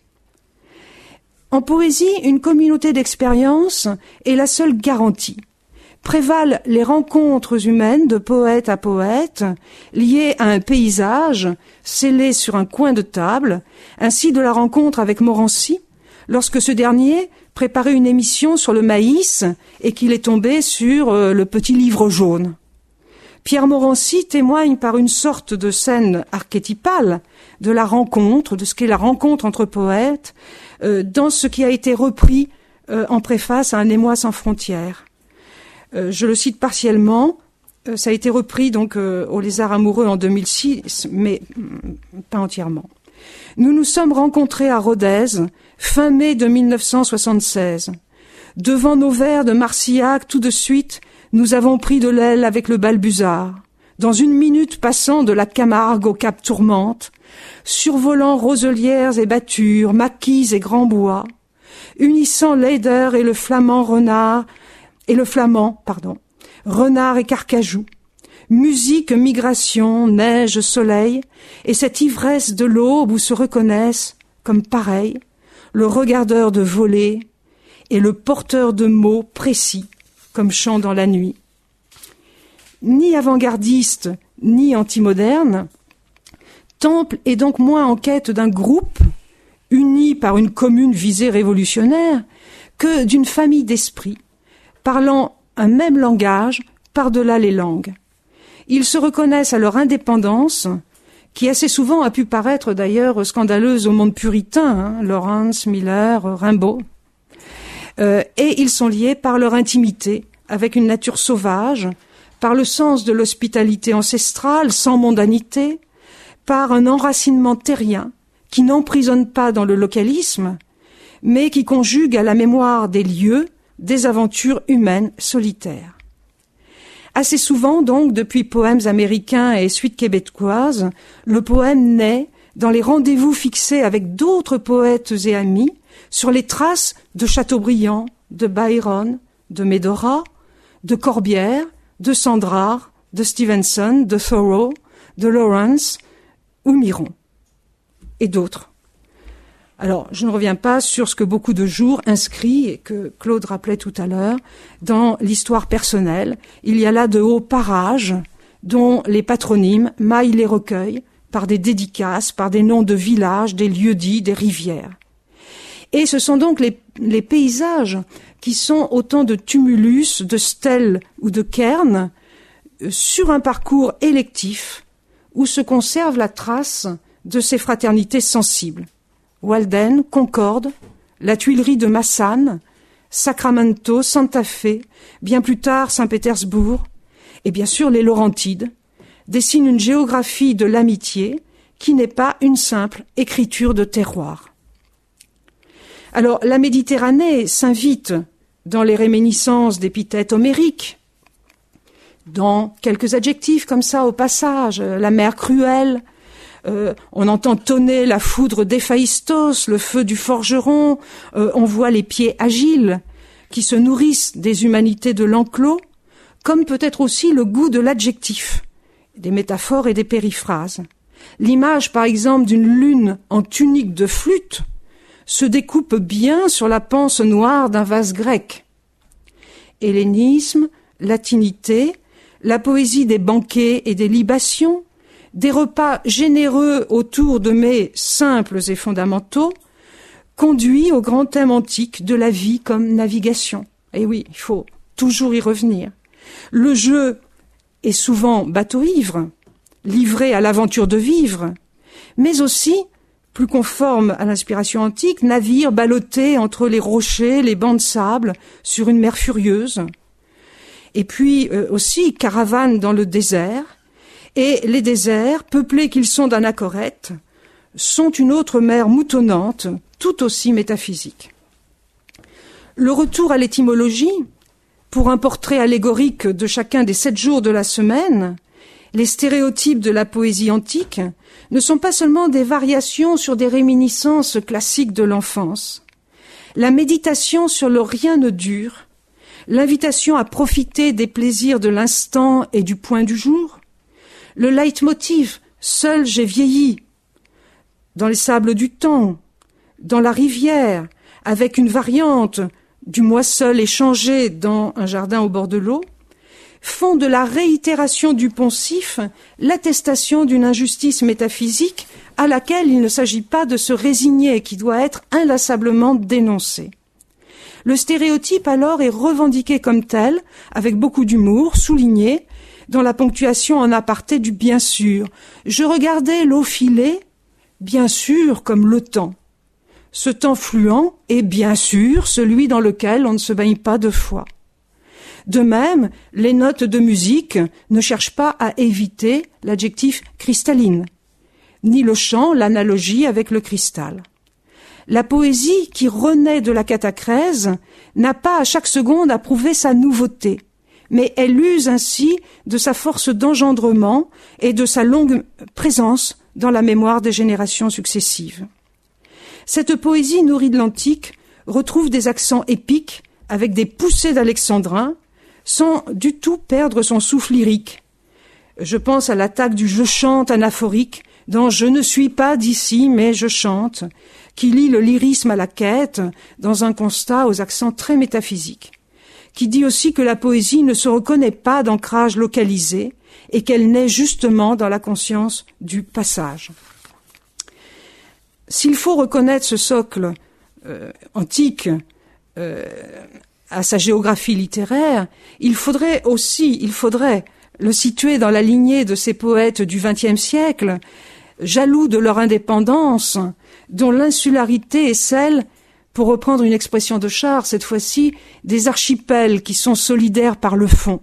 [SPEAKER 1] En poésie, une communauté d'expérience est la seule garantie. Prévalent les rencontres humaines de poète à poète, liées à un paysage, scellé sur un coin de table, ainsi de la rencontre avec Morancy, lorsque ce dernier préparait une émission sur le maïs et qu'il est tombé sur le petit livre jaune. Pierre Morancy témoigne par une sorte de scène archétypale de la rencontre, de ce qu'est la rencontre entre poètes, dans ce qui a été repris en préface à Un émoi sans frontières. Je le cite partiellement, ça a été repris donc au Lézard amoureux en 2006, mais pas entièrement. Nous nous sommes rencontrés à Rodez, fin mai de 1976. Devant nos vers de Marcillac, tout de suite, nous avons pris de l'aile avec le Balbuzard. Dans une minute passant de la Camargue au Cap Tourmente, survolant roselières et battures, maquis et grands bois, unissant l'Eider et le flamand renard, renard et carcajou, musique, migration, neige, soleil, et cette ivresse de l'aube où se reconnaissent, comme pareil, le regardeur de volée et le porteur de mots précis, comme chant dans la nuit. Ni avant-gardiste, ni anti-moderne, Temple est donc moins en quête d'un groupe, uni par une commune visée révolutionnaire, que d'une famille d'esprits, parlant un même langage par-delà les langues. Ils se reconnaissent à leur indépendance, qui assez souvent a pu paraître d'ailleurs scandaleuse au monde puritain, Lawrence, Miller, Rimbaud, et ils sont liés par leur intimité avec une nature sauvage, par le sens de l'hospitalité ancestrale sans mondanité, par un enracinement terrien qui n'emprisonne pas dans le localisme, mais qui conjugue à la mémoire des lieux, des aventures humaines solitaires. Assez souvent, donc, depuis poèmes américains et suites québécoises, le poème naît dans les rendez-vous fixés avec d'autres poètes et amis sur les traces de Chateaubriand, de Byron, de Medora, de Corbière, de Sandrard, de Stevenson, de Thoreau, de Lawrence ou Miron, et d'autres. Alors, je ne reviens pas sur ce que beaucoup de jours inscrits, et que Claude rappelait tout à l'heure, dans l'histoire personnelle. Il y a là de hauts parages dont les patronymes maillent les recueils par des dédicaces, par des noms de villages, des lieux-dits, des rivières. Et ce sont donc les paysages qui sont autant de tumulus, de stèles ou de cairns sur un parcours électif où se conserve la trace de ces fraternités sensibles. Walden, Concorde, la Tuilerie de Massane, Sacramento, Santa Fe, bien plus tard Saint-Pétersbourg, et bien sûr les Laurentides, dessinent une géographie de l'amitié qui n'est pas une simple écriture de terroir. Alors la Méditerranée s'invite dans les réminiscences d'épithètes homériques, dans quelques adjectifs comme ça au passage, la mer cruelle, on entend tonner la foudre d'Héphaïstos, le feu du forgeron, on voit les pieds agiles qui se nourrissent des humanités de l'enclos, comme peut-être aussi le goût de l'adjectif, des métaphores et des périphrases. L'image, par exemple, d'une lune en tunique de flûte se découpe bien sur la panse noire d'un vase grec. Hellénisme, latinité, la poésie des banquets et des libations, des repas généreux autour de mets simples et fondamentaux, conduit au grand thème antique de la vie comme navigation. Et oui, il faut toujours y revenir. Le jeu est souvent bateau-ivre, livré à l'aventure de vivre, mais aussi, plus conforme à l'inspiration antique, navire ballotté entre les rochers, les bancs de sable, sur une mer furieuse. Et puis aussi caravane dans le désert, et les déserts, peuplés qu'ils sont d'anachorètes, sont une autre mer moutonnante, tout aussi métaphysique. Le retour à l'étymologie, pour un portrait allégorique de chacun des 7 jours de la semaine, les stéréotypes de la poésie antique ne sont pas seulement des variations sur des réminiscences classiques de l'enfance. La méditation sur le rien ne dure, l'invitation à profiter des plaisirs de l'instant et du point du jour, le leitmotiv « Seul j'ai vieilli » dans les sables du temps, dans la rivière, avec une variante du « moi seul échangé dans un jardin au bord de l'eau », font de la réitération du poncif l'attestation d'une injustice métaphysique à laquelle il ne s'agit pas de se résigner et qui doit être inlassablement dénoncée. Le stéréotype alors est revendiqué comme tel, avec beaucoup d'humour, souligné, dans la ponctuation en aparté du bien sûr. Je regardais l'eau filer, bien sûr comme le temps. Ce temps fluent est bien sûr celui dans lequel on ne se baigne pas 2 fois. De même, les notes de musique ne cherchent pas à éviter l'adjectif cristalline, ni le chant l'analogie avec le cristal. La poésie qui renaît de la catacrèse n'a pas à chaque seconde à prouver sa nouveauté, mais elle use ainsi de sa force d'engendrement et de sa longue présence dans la mémoire des générations successives. Cette poésie nourrie de l'antique retrouve des accents épiques avec des poussées d'alexandrin, sans du tout perdre son souffle lyrique. Je pense à l'attaque du « je chante » anaphorique dans « je ne suis pas d'ici, mais je chante », qui lie le lyrisme à la quête dans un constat aux accents très métaphysiques, qui dit aussi que la poésie ne se reconnaît pas d'ancrage localisé et qu'elle naît justement dans la conscience du passage. S'il faut reconnaître ce socle antique à sa géographie littéraire, il faudrait le situer dans la lignée de ces poètes du XXe siècle, jaloux de leur indépendance, dont l'insularité est celle, pour reprendre une expression de Char, cette fois-ci, des archipels qui sont solidaires par le fond.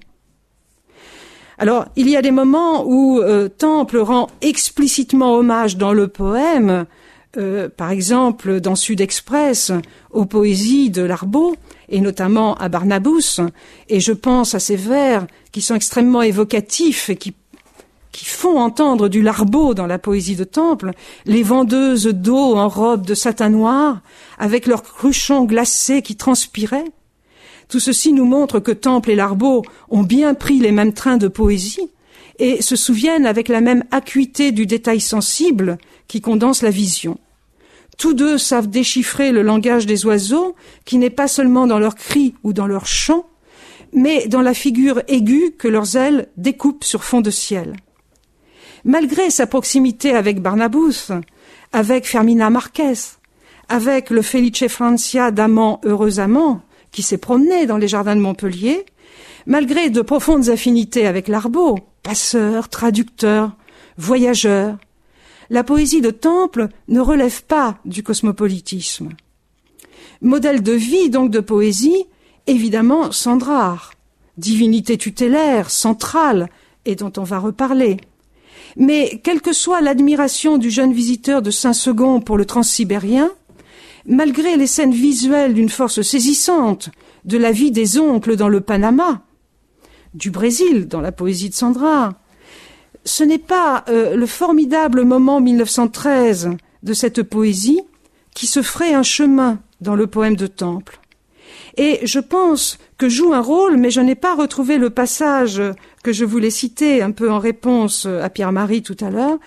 [SPEAKER 1] Alors, il y a des moments où Temple rend explicitement hommage dans le poème, par exemple dans Sud Express, aux poésies de Larbaud, et notamment à Barnabous, et je pense à ces vers qui sont extrêmement évocatifs et qui font entendre du Larbaud dans la poésie de Temple, les vendeuses d'eau en robe de satin noir, avec leurs cruchons glacés qui transpiraient. Tout ceci nous montre que Temple et Larbaud ont bien pris les mêmes trains de poésie et se souviennent avec la même acuité du détail sensible qui condense la vision. Tous deux savent déchiffrer le langage des oiseaux, qui n'est pas seulement dans leurs cris ou dans leurs chants, mais dans la figure aiguë que leurs ailes découpent sur fond de ciel. Malgré sa proximité avec Barnabous, avec Fermina Marquez, avec le Felice Francia d'Amant heureux amant, qui s'est promené dans les jardins de Montpellier, malgré de profondes affinités avec Larbaud, passeur, traducteur, voyageur, la poésie de Temple ne relève pas du cosmopolitisme. Modèle de vie, donc de poésie, évidemment Sandrard, divinité tutélaire, centrale, et dont on va reparler. Mais quelle que soit l'admiration du jeune visiteur de Saint-Second pour le transsibérien, malgré les scènes visuelles d'une force saisissante, de la vie des oncles dans le Panama, du Brésil dans la poésie de Sandrard, ce n'est pas le formidable moment 1913 de cette poésie qui se ferait un chemin dans le poème de Temple. Et je pense que joue un rôle, mais je n'ai pas retrouvé le passage que je voulais citer un peu en réponse à Pierre-Marie tout à l'heure.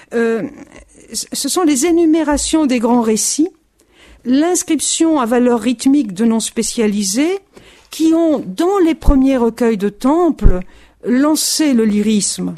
[SPEAKER 1] Ce sont les énumérations des grands récits, l'inscription à valeur rythmique de noms spécialisés qui ont, dans les premiers recueils de Temple, lancé le lyrisme.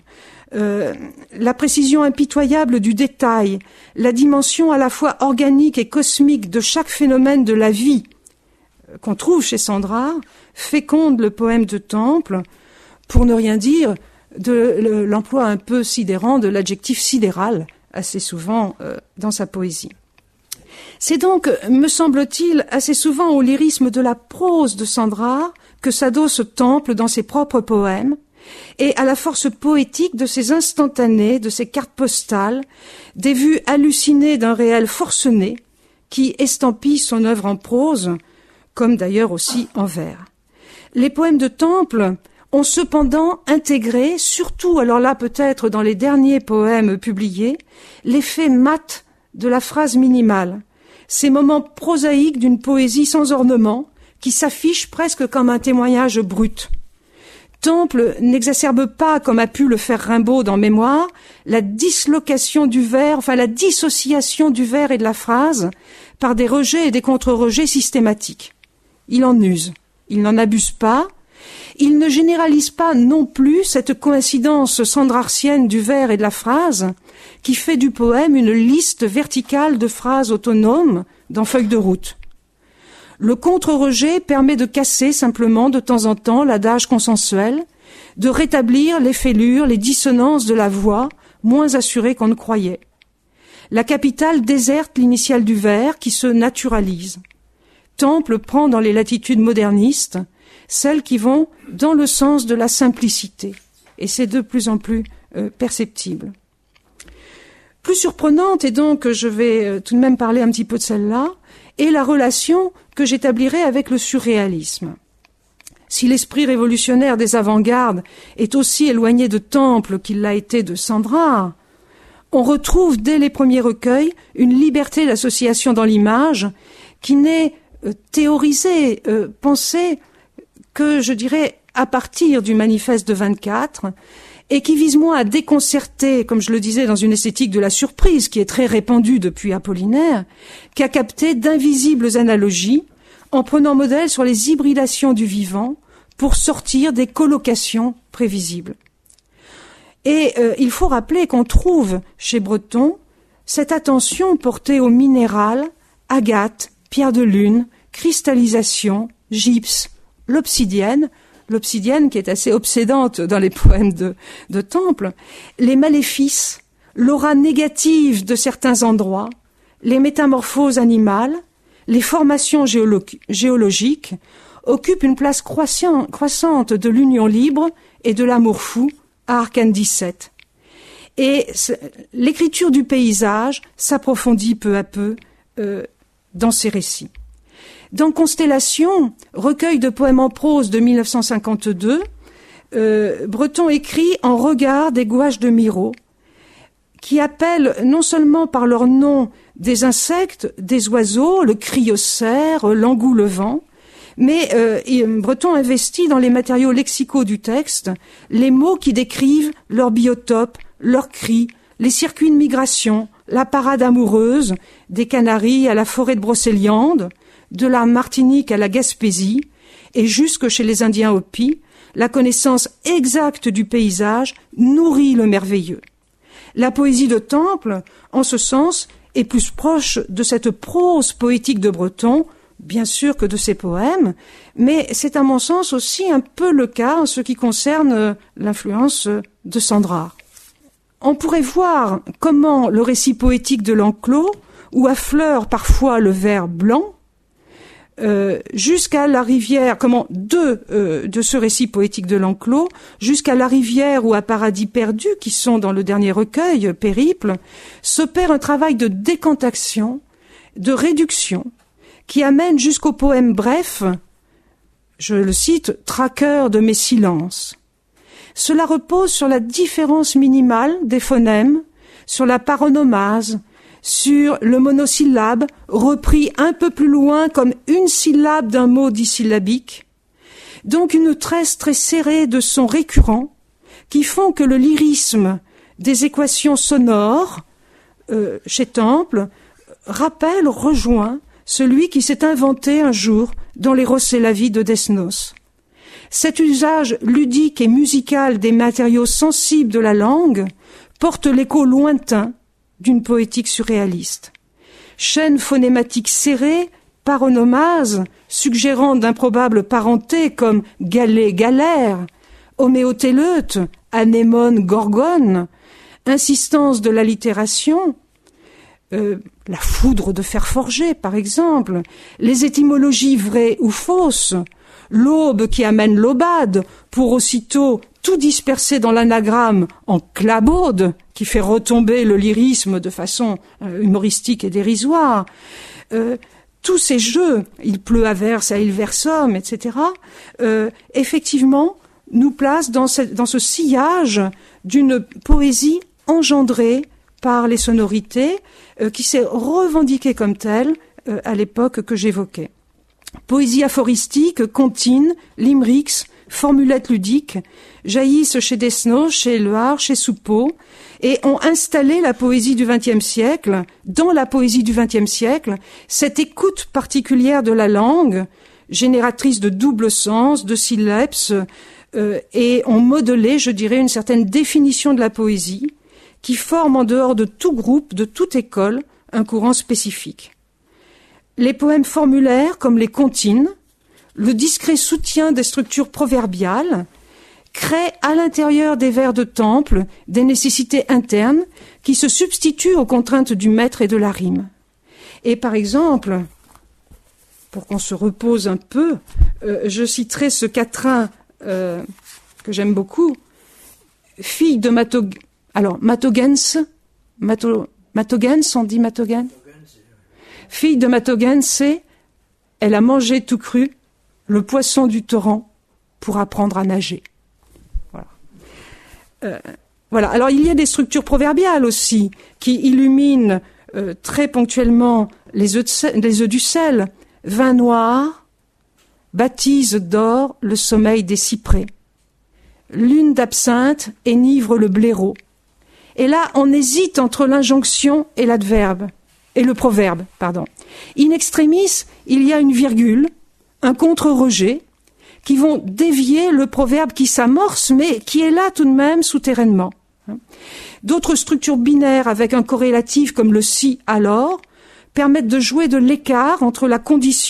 [SPEAKER 1] La précision impitoyable du détail, la dimension à la fois organique et cosmique de chaque phénomène de la vie qu'on trouve chez Sandrard féconde le poème de Temple, pour ne rien dire de l'emploi un peu sidérant de l'adjectif sidéral, assez souvent dans sa poésie. C'est donc, me semble-t-il, assez souvent au lyrisme de la prose de Sandrard que s'adosse Temple dans ses propres poèmes, et à la force poétique de ces instantanés, de ces cartes postales, des vues hallucinées d'un réel forcené qui estampille son œuvre en prose, comme d'ailleurs aussi en vers. Les poèmes de Temple ont cependant intégré, surtout alors là peut-être dans les derniers poèmes publiés, l'effet mat de la phrase minimale, ces moments prosaïques d'une poésie sans ornement qui s'affiche presque comme un témoignage brut. Temple n'exacerbe pas, comme a pu le faire Rimbaud dans Mémoire, la dislocation du vers, enfin la dissociation du vers et de la phrase par des rejets et des contre-rejets systématiques. Il en use, il n'en abuse pas, il ne généralise pas non plus cette coïncidence sandrartienne du vers et de la phrase qui fait du poème une liste verticale de phrases autonomes dans feuille de route. Le contre-rejet permet de casser simplement de temps en temps l'adage consensuel, de rétablir les fêlures, les dissonances de la voix, moins assurées qu'on ne croyait. La capitale déserte l'initiale du vers qui se naturalise. Temple prend dans les latitudes modernistes celles qui vont dans le sens de la simplicité, et c'est de plus en plus perceptible. Plus surprenante, et donc je vais tout de même parler un petit peu de celle-là, est la relation que j'établirai avec le surréalisme. Si l'esprit révolutionnaire des avant-gardes est aussi éloigné de Temple qu'il l'a été de Sandrard, on retrouve dès les premiers recueils une liberté d'association dans l'image qui n'est théorisée, pensée que, je dirais, à partir du manifeste de 24, et qui vise moins à déconcerter, comme je le disais, dans une esthétique de la surprise qui est très répandue depuis Apollinaire, qu'à capter d'invisibles analogies en prenant modèle sur les hybridations du vivant pour sortir des collocations prévisibles. Et il faut rappeler qu'on trouve chez Breton cette attention portée au minéral, agate, pierre de lune, cristallisation, gypse, l'obsidienne qui est assez obsédante dans les poèmes de Temple, les maléfices, l'aura négative de certains endroits, les métamorphoses animales, les formations géologiques occupent une place croissante de l'union libre et de l'amour fou à Arcane 17. Et l'écriture du paysage s'approfondit peu à peu dans ces récits. Dans Constellation, recueil de poèmes en prose de 1952, Breton écrit En regard des gouaches de Miro, qui appellent non seulement par leur nom des insectes, des oiseaux, le criocère, l'engoulevent, mais Breton investit dans les matériaux lexicaux du texte les mots qui décrivent leur biotope, leurs cris, les circuits de migration, la parade amoureuse, des Canaries à la forêt de Brocéliande, de la Martinique à la Gaspésie, et jusque chez les Indiens Hopi, la connaissance exacte du paysage nourrit le merveilleux. La poésie de Temple, en ce sens, est plus proche de cette prose poétique de Breton, bien sûr que de ses poèmes, mais c'est à mon sens aussi un peu le cas en ce qui concerne l'influence de Sandrard. On pourrait voir comment le récit poétique de l'enclos, où affleure parfois le vert blanc, jusqu'à la rivière, de ce récit poétique de l'enclos, jusqu'à la rivière ou à Paradis perdu, qui sont dans le dernier recueil, Périple, s'opère un travail de décantation, de réduction, qui amène jusqu'au poème bref, je le cite, « Traqueur de mes silences ». Cela repose sur la différence minimale des phonèmes, sur la paronomase, sur le monosyllabe repris un peu plus loin comme une syllabe d'un mot dissyllabique, donc une tresse très serrée de sons récurrents qui font que le lyrisme des équations sonores chez Temple rejoint celui qui s'est inventé un jour dans les Rossellai de Desnos. Cet usage ludique et musical des matériaux sensibles de la langue porte l'écho lointain d'une poétique surréaliste. Chaîne phonématique serrée, paronomase, suggérant d'improbables parentés comme galet, galère, homéotéleute, anémone, gorgone, insistance de l'allitération, la foudre de fer forgé, par exemple, les étymologies vraies ou fausses, l'aube qui amène l'aubade, pour aussitôt tout dispersé dans l'anagramme en clabaude, qui fait retomber le lyrisme de façon humoristique et dérisoire. Tous ces jeux, il pleut à verse, à il versum, etc., effectivement, nous placent dans ce sillage d'une poésie engendrée par les sonorités, qui s'est revendiquée comme telle à l'époque que j'évoquais. Poésie aphoristique, comptine, limericks, formulettes ludiques jaillissent chez Desnos, chez Éluard, chez Soupeau, et ont installé la poésie du XXe siècle, dans la poésie du XXe siècle, cette écoute particulière de la langue, génératrice de double sens, de syllabes, et ont modelé, je dirais, une certaine définition de la poésie, qui forme en dehors de tout groupe, de toute école, un courant spécifique. Les poèmes formulaires, comme les comptines, le discret soutien des structures proverbiales, créent à l'intérieur des vers de Temple des nécessités internes qui se substituent aux contraintes du maître et de la rime. Et par exemple, pour qu'on se repose un peu, je citerai ce quatrain que j'aime beaucoup, fille de Matogens, on dit Matogens. Fille de Matogens, elle a mangé tout cru le poisson du torrent pour apprendre à nager. Voilà. Alors il y a des structures proverbiales aussi qui illuminent très ponctuellement les œufs du sel. Vin noir baptise d'or le sommeil des cyprès. Lune d'absinthe enivre le blaireau. Et là, on hésite entre l'injonction et l'adverbe, et le proverbe, pardon. In extremis, il y a une virgule, un contre-rejet, qui vont dévier le proverbe qui s'amorce, mais qui est là tout de même souterrainement. D'autres structures binaires avec un corrélatif comme le si alors permettent de jouer de l'écart entre la condition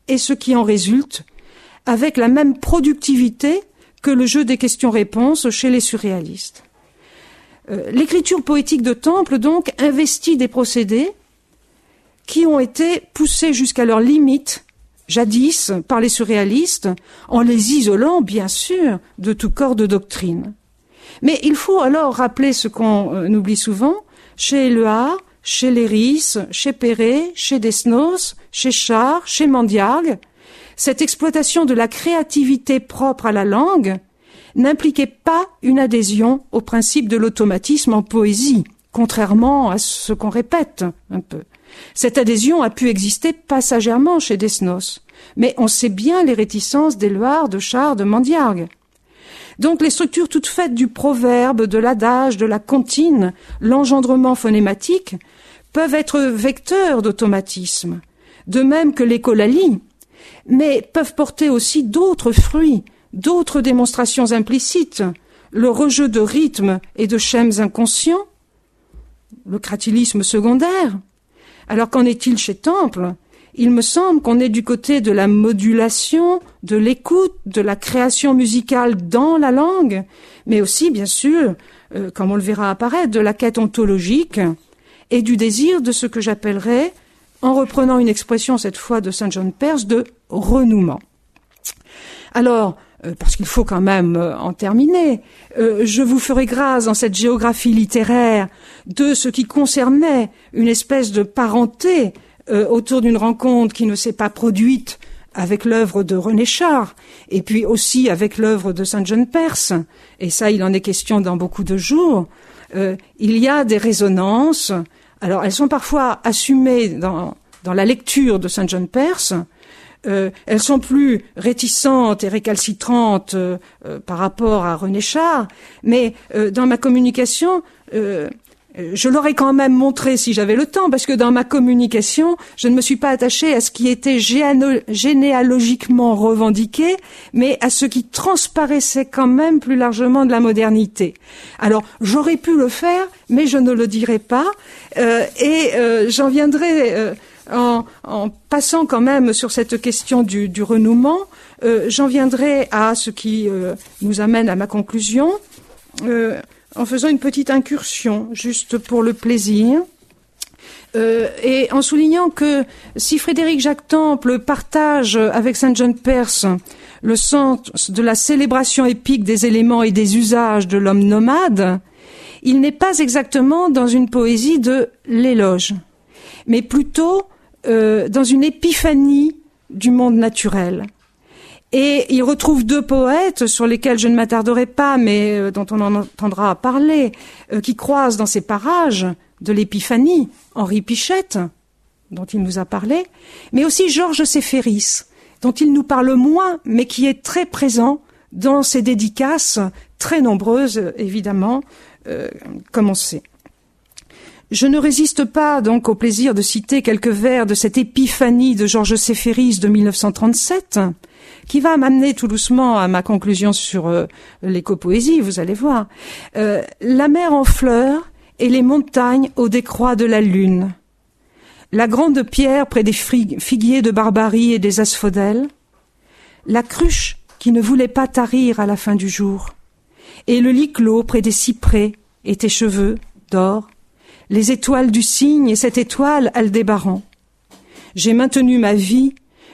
[SPEAKER 1] et ce qui en résulte, avec la même productivité que le jeu des questions-réponses chez les surréalistes. L'écriture poétique de Temple, donc, investit des procédés qui ont été poussés jusqu'à leurs limites, jadis, par les surréalistes, en les isolant, bien sûr, de tout corps de doctrine. Mais il faut alors rappeler ce qu'on oublie souvent, chez Éluard, chez Léris, chez Perret, chez Desnos, chez Char, chez Mandiargue, cette exploitation de la créativité propre à la langue n'impliquait pas une adhésion au principe de l'automatisme en poésie, contrairement à ce qu'on répète un peu. Cette adhésion a pu exister passagèrement chez Desnos, mais on sait bien les réticences d'Éluard, de Char, de Mandiargue. Donc les structures toutes faites du proverbe, de l'adage, de la comptine, l'engendrement phonématique, peuvent être vecteurs d'automatisme, de même que l'écholalie, mais peuvent porter aussi d'autres fruits, d'autres démonstrations implicites, le rejeu de rythmes et de schèmes inconscients, le cratilisme secondaire. Alors qu'en est-il chez Temple ? Il me semble qu'on est du côté de la modulation, de l'écoute, de la création musicale dans la langue, mais aussi, bien sûr, comme on le verra apparaître, de la quête ontologique et du désir de ce que j'appellerais, en reprenant une expression cette fois de Saint John Perse, de renouement. Alors, parce qu'il faut quand même en terminer, je vous ferai grâce dans cette géographie littéraire de ce qui concernait une espèce de parenté autour d'une rencontre qui ne s'est pas produite avec l'œuvre de René Char, et puis aussi avec l'œuvre de Saint John Perse, et ça il en est question dans beaucoup de jours. Il y a des résonances, alors elles sont parfois assumées dans la lecture de Saint John Perse, elles sont plus réticentes et récalcitrantes par rapport à René Char, mais dans ma communication, je l'aurais quand même montré si j'avais le temps, parce que dans ma communication, je ne me suis pas attachée à ce qui était généalogiquement revendiqué, mais à ce qui transparaissait quand même plus largement de la modernité. Alors, j'aurais pu le faire, mais je ne le dirai pas, et j'en viendrai... En passant quand même sur cette question du renouement, j'en viendrai à ce qui nous amène à ma conclusion, en faisant une petite incursion, juste pour le plaisir, et en soulignant que si Frédéric Jacques Temple partage avec Saint John Perse le sens de la célébration épique des éléments et des usages de l'homme nomade, il n'est pas exactement dans une poésie de l'éloge, mais plutôt dans une épiphanie du monde naturel. Et il retrouve deux poètes sur lesquels je ne m'attarderai pas, mais dont on en entendra parler, qui croisent dans ces parages de l'épiphanie, Henri Pichette, dont il nous a parlé, mais aussi Georges Séféris, dont il nous parle moins, mais qui est très présent dans ses dédicaces, très nombreuses, évidemment, comme on sait. Je ne résiste pas donc au plaisir de citer quelques vers de cette épiphanie de Georges Séféris de 1937, qui va m'amener tout doucement à ma conclusion sur l'écopoésie, vous allez voir. La mer en fleurs et les montagnes au décroît de la lune. La grande pierre près des figuiers de Barbarie et des asphodèles. La cruche qui ne voulait pas tarir à la fin du jour. Et le lit clos près des cyprès et tes cheveux d'or. Les étoiles du cygne et cette étoile Aldébaran. J'ai maintenu ma vie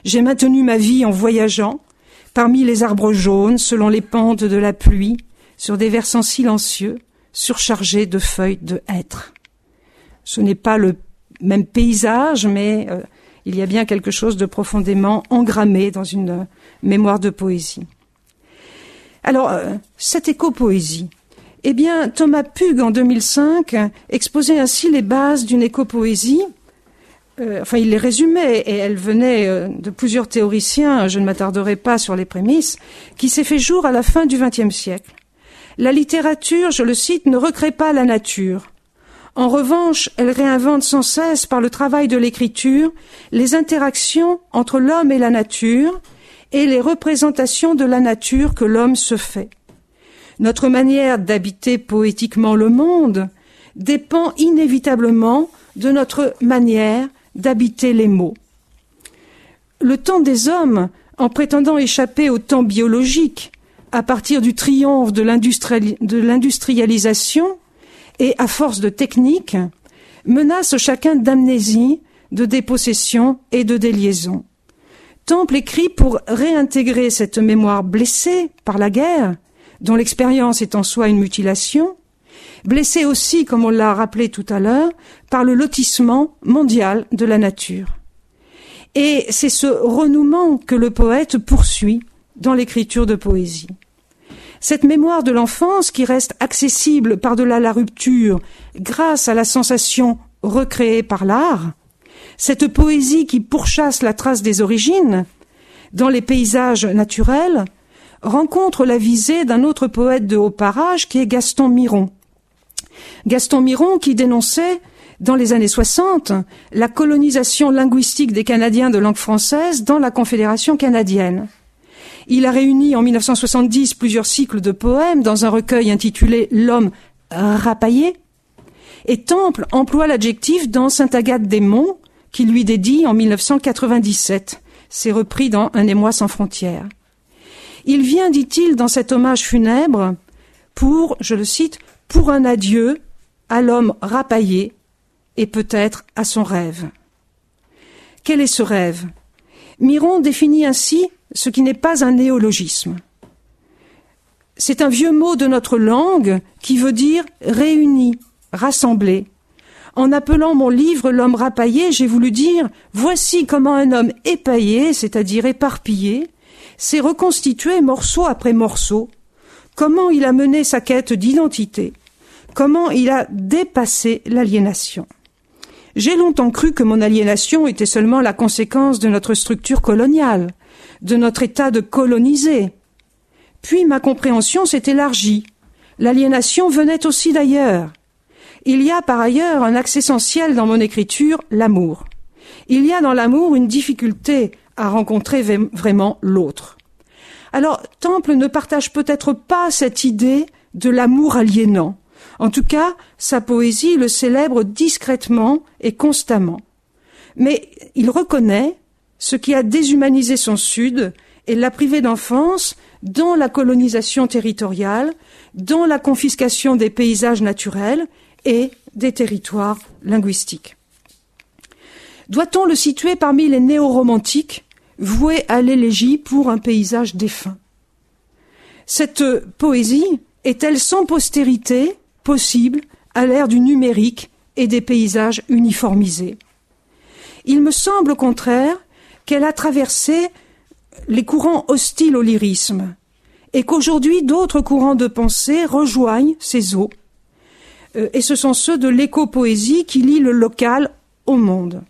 [SPEAKER 1] en voyageant, parmi les arbres jaunes, selon les pentes de la pluie, sur des versants silencieux, surchargés de feuilles de hêtre. Ce n'est pas le même paysage, mais il y a bien quelque chose de profondément engrammé dans une mémoire de poésie. Alors, cette écopoésie, eh bien, Thomas Pugh, en 2005, exposait ainsi les bases d'une écopoésie. Il les résumait, et elle venait de plusieurs théoriciens, je ne m'attarderai pas sur les prémices, qui s'est fait jour à la fin du XXe siècle. La littérature, je le cite, ne recrée pas la nature. En revanche, elle réinvente sans cesse, par le travail de l'écriture, les interactions entre l'homme et la nature, et les représentations de la nature que l'homme se fait. Notre manière d'habiter poétiquement le monde dépend inévitablement de notre manière d'habiter les mots. le temps des hommes, en prétendant échapper au temps biologique, à partir du triomphe de l'industrialisation et à force de technique, menace chacun d'amnésie, de dépossession et de déliaison. Temple écrit pour réintégrer cette mémoire blessée par la guerre, dont l'expérience est en soi une mutilation, blessée aussi, comme on l'a rappelé tout à l'heure, par le lotissement mondial de la nature. Et c'est ce renouement que le poète poursuit dans l'écriture de poésie. Cette mémoire de l'enfance qui reste accessible par-delà la rupture grâce à la sensation recréée par l'art, cette poésie qui pourchasse la trace des origines dans les paysages naturels, rencontre la visée d'un autre poète de haut parage qui est Gaston Miron. Gaston Miron qui dénonçait dans les années 60 la colonisation linguistique des Canadiens de langue française dans la Confédération canadienne. Il a réuni en 1970 plusieurs cycles de poèmes dans un recueil intitulé « L'homme rapaillé ». Et Temple emploie l'adjectif dans Sainte-Agathe-des-Monts, qui lui dédie en 1997. C'est repris dans Un émoi sans frontières. Il vient, dit-il, dans cet hommage funèbre, pour, je le cite, « pour un adieu à l'homme rapaillé et peut-être à son rêve ». Quel est ce rêve ? Miron définit ainsi ce qui n'est pas un néologisme. C'est un vieux mot de notre langue qui veut dire « réuni », « rassemblé ». En appelant mon livre « L'homme rapaillé », j'ai voulu dire « voici comment un homme épaillé, c'est-à-dire éparpillé, s'est reconstitué morceau après morceau, comment il a mené sa quête d'identité, comment il a dépassé l'aliénation. J'ai longtemps cru que mon aliénation était seulement la conséquence de notre structure coloniale, de notre état de colonisé. Puis ma compréhension s'est élargie. L'aliénation venait aussi d'ailleurs. Il y a par ailleurs un axe essentiel dans mon écriture, l'amour. Il y a dans l'amour une difficulté à rencontrer vraiment l'autre. Alors, Temple ne partage peut-être pas cette idée de l'amour aliénant. En tout cas, sa poésie le célèbre discrètement et constamment. Mais il reconnaît ce qui a déshumanisé son Sud et l'a privé d'enfance dans la colonisation territoriale, dans la confiscation des paysages naturels et des territoires linguistiques. Doit-on le situer parmi les néo-romantiques, voués à l'élégie pour un paysage défunt ? Cette poésie est-elle sans postérité possible à l'ère du numérique et des paysages uniformisés ? Il me semble au contraire qu'elle a traversé les courants hostiles au lyrisme et qu'aujourd'hui d'autres courants de pensée rejoignent ces eaux. Et ce sont ceux de l'éco-poésie qui lient le local au monde.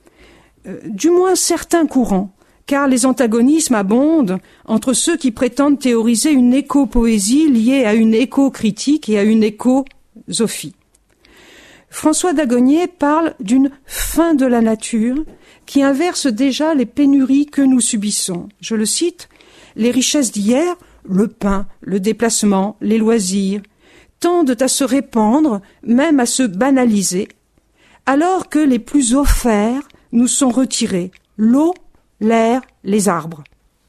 [SPEAKER 1] Du moins certains courants, car les antagonismes abondent entre ceux qui prétendent théoriser une éco-poésie liée à une éco-critique et à une éco-zophie. François Dagonier parle d'une fin de la nature qui inverse déjà les pénuries que nous subissons. Je le cite, « Les richesses d'hier, le pain, le déplacement, les loisirs, tendent à se répandre, même à se banaliser, alors que les plus offerts nous sont retirés, l'eau, l'air, les arbres. »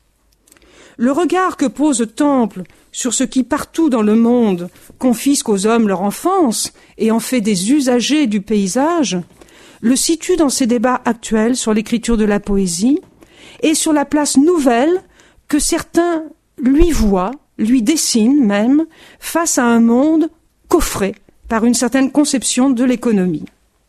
[SPEAKER 1] Le regard que pose Temple sur ce qui partout dans le monde confisque aux hommes leur enfance et en fait des usagers du paysage, le situe dans ses débats actuels sur l'écriture de la poésie et sur la place nouvelle que certains lui voient, lui dessine même, face à un monde coffré par une certaine conception de l'économie.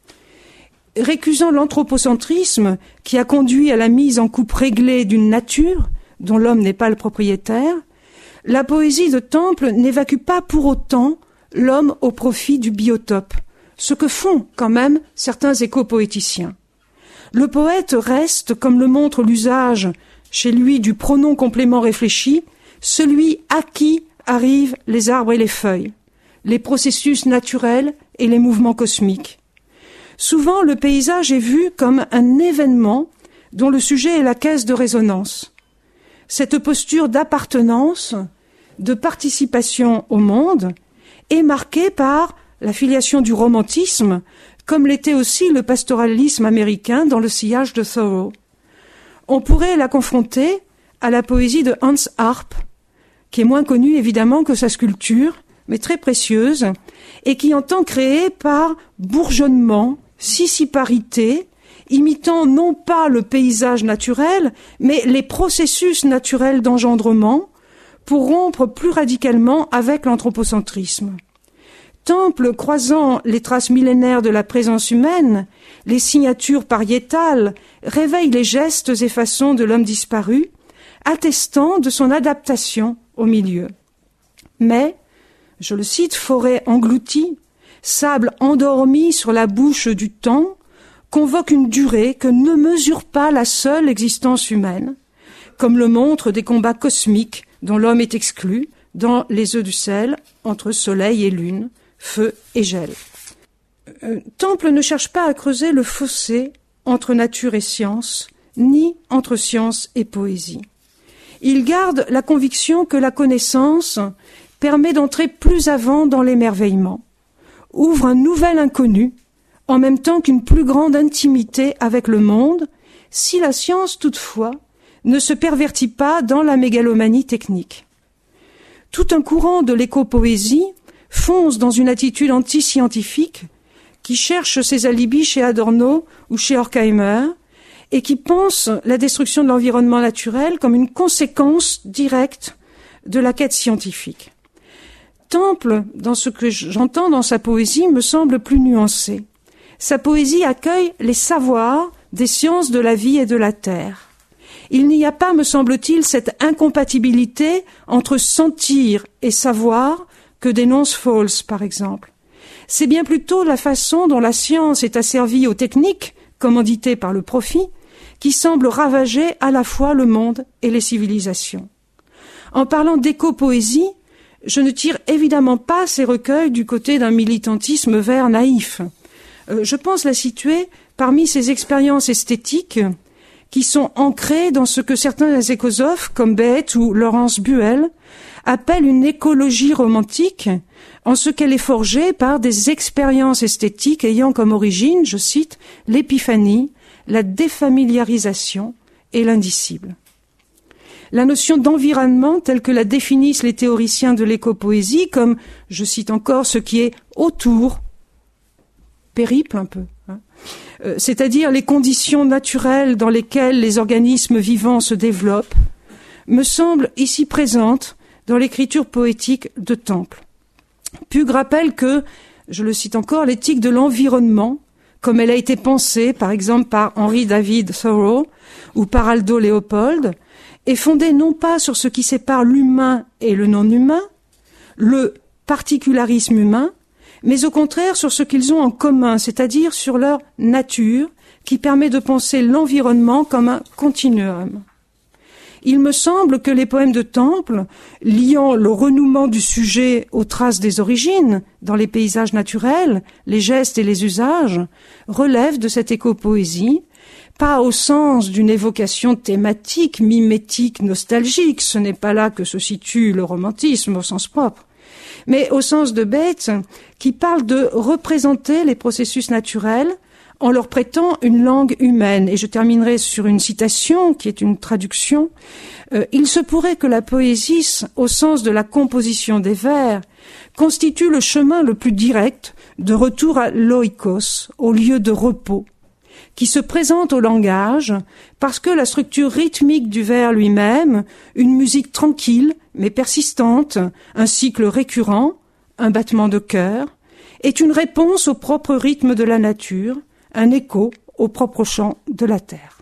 [SPEAKER 1] Récusant l'anthropocentrisme qui a conduit à la mise en coupe réglée d'une nature dont l'homme n'est pas le propriétaire, la poésie de Temple n'évacue pas pour autant l'homme au profit du biotope, ce que font quand même certains éco-poéticiens. Le poète reste, comme le montre l'usage chez lui du pronom complément réfléchi, celui à qui arrivent les arbres et les feuilles, les processus naturels et les mouvements cosmiques. Souvent, le paysage est vu comme un événement dont le sujet est la caisse de résonance. Cette posture d'appartenance, de participation au monde, est marquée par la filiation du romantisme, comme l'était aussi le pastoralisme américain dans le sillage de Thoreau. On pourrait la confronter à la poésie de Hans Arp, qui est moins connue évidemment que sa sculpture, mais très précieuse, et qui entend créer par bourgeonnement, sissiparité, imitant non pas le paysage naturel, mais les processus naturels d'engendrement, pour rompre plus radicalement avec l'anthropocentrisme. Temple croisant les traces millénaires de la présence humaine, les signatures pariétales réveillent les gestes et façons de l'homme disparu, attestant de son adaptation au milieu. Mais, je le cite, forêt engloutie, sable endormi sur la bouche du temps, convoque une durée que ne mesure pas la seule existence humaine, comme le montrent des combats cosmiques dont l'homme est exclu dans les œufs du sel, entre soleil et lune, feu et gel. Temple ne cherche pas à creuser le fossé entre nature et science, ni entre science et poésie. Il garde la conviction que la connaissance permet d'entrer plus avant dans l'émerveillement, ouvre un nouvel inconnu, en même temps qu'une plus grande intimité avec le monde, si la science, toutefois, ne se pervertit pas dans la mégalomanie technique. Tout un courant de l'éco-poésie fonce dans une attitude anti-scientifique qui cherche ses alibis chez Adorno ou chez Horkheimer et qui pense la destruction de l'environnement naturel comme une conséquence directe de la quête scientifique. Temple, dans ce que j'entends dans sa poésie, me semble plus nuancé. Sa poésie accueille les savoirs des sciences de la vie et de la terre. Il n'y a pas, me semble-t-il, cette incompatibilité entre sentir et savoir que dénonce Fowles, par exemple. C'est bien plutôt la façon dont la science est asservie aux techniques, commanditées par le profit, qui semble ravager à la fois le monde et les civilisations. En parlant d'éco-poésie, je ne tire évidemment pas ces recueils du côté d'un militantisme vert naïf. Je pense la situer parmi ces expériences esthétiques qui sont ancrées dans ce que certains écosophes, comme Bette ou Laurence Buell, appellent une écologie romantique, en ce qu'elle est forgée par des expériences esthétiques ayant comme origine, je cite, l'épiphanie, la défamiliarisation et l'indicible. La notion d'environnement, telle que la définissent les théoriciens de l'éco-poésie, comme, je cite encore, ce qui est autour, périple un peu, c'est-à-dire les conditions naturelles dans lesquelles les organismes vivants se développent, me semble ici présente dans l'écriture poétique de Temple. Pug rappelle que, je le cite encore, l'éthique de l'environnement, comme elle a été pensée, par exemple, par Henry David Thoreau ou par Aldo Leopold, est fondée non pas sur ce qui sépare l'humain et le non-humain, le particularisme humain, mais au contraire sur ce qu'ils ont en commun, c'est-à-dire sur leur nature, qui permet de penser l'environnement comme un continuum. Il me semble que les poèmes de Temple, liant le renouement du sujet aux traces des origines, dans les paysages naturels, les gestes et les usages, relèvent de cette éco-poésie, pas au sens d'une évocation thématique, mimétique, nostalgique, ce n'est pas là que se situe le romantisme au sens propre, mais au sens de Bette, qui parle de représenter les processus naturels en leur prêtant une langue humaine. Et je terminerai sur une citation qui est une traduction. Il se pourrait que la poésie, au sens de la composition des vers, constitue le chemin le plus direct de retour à l'oikos, au lieu de repos, qui se présente au langage parce que la structure rythmique du vers lui-même, une musique tranquille mais persistante, un cycle récurrent, un battement de cœur, est une réponse au propre rythme de la nature, un écho au propre chant de la terre.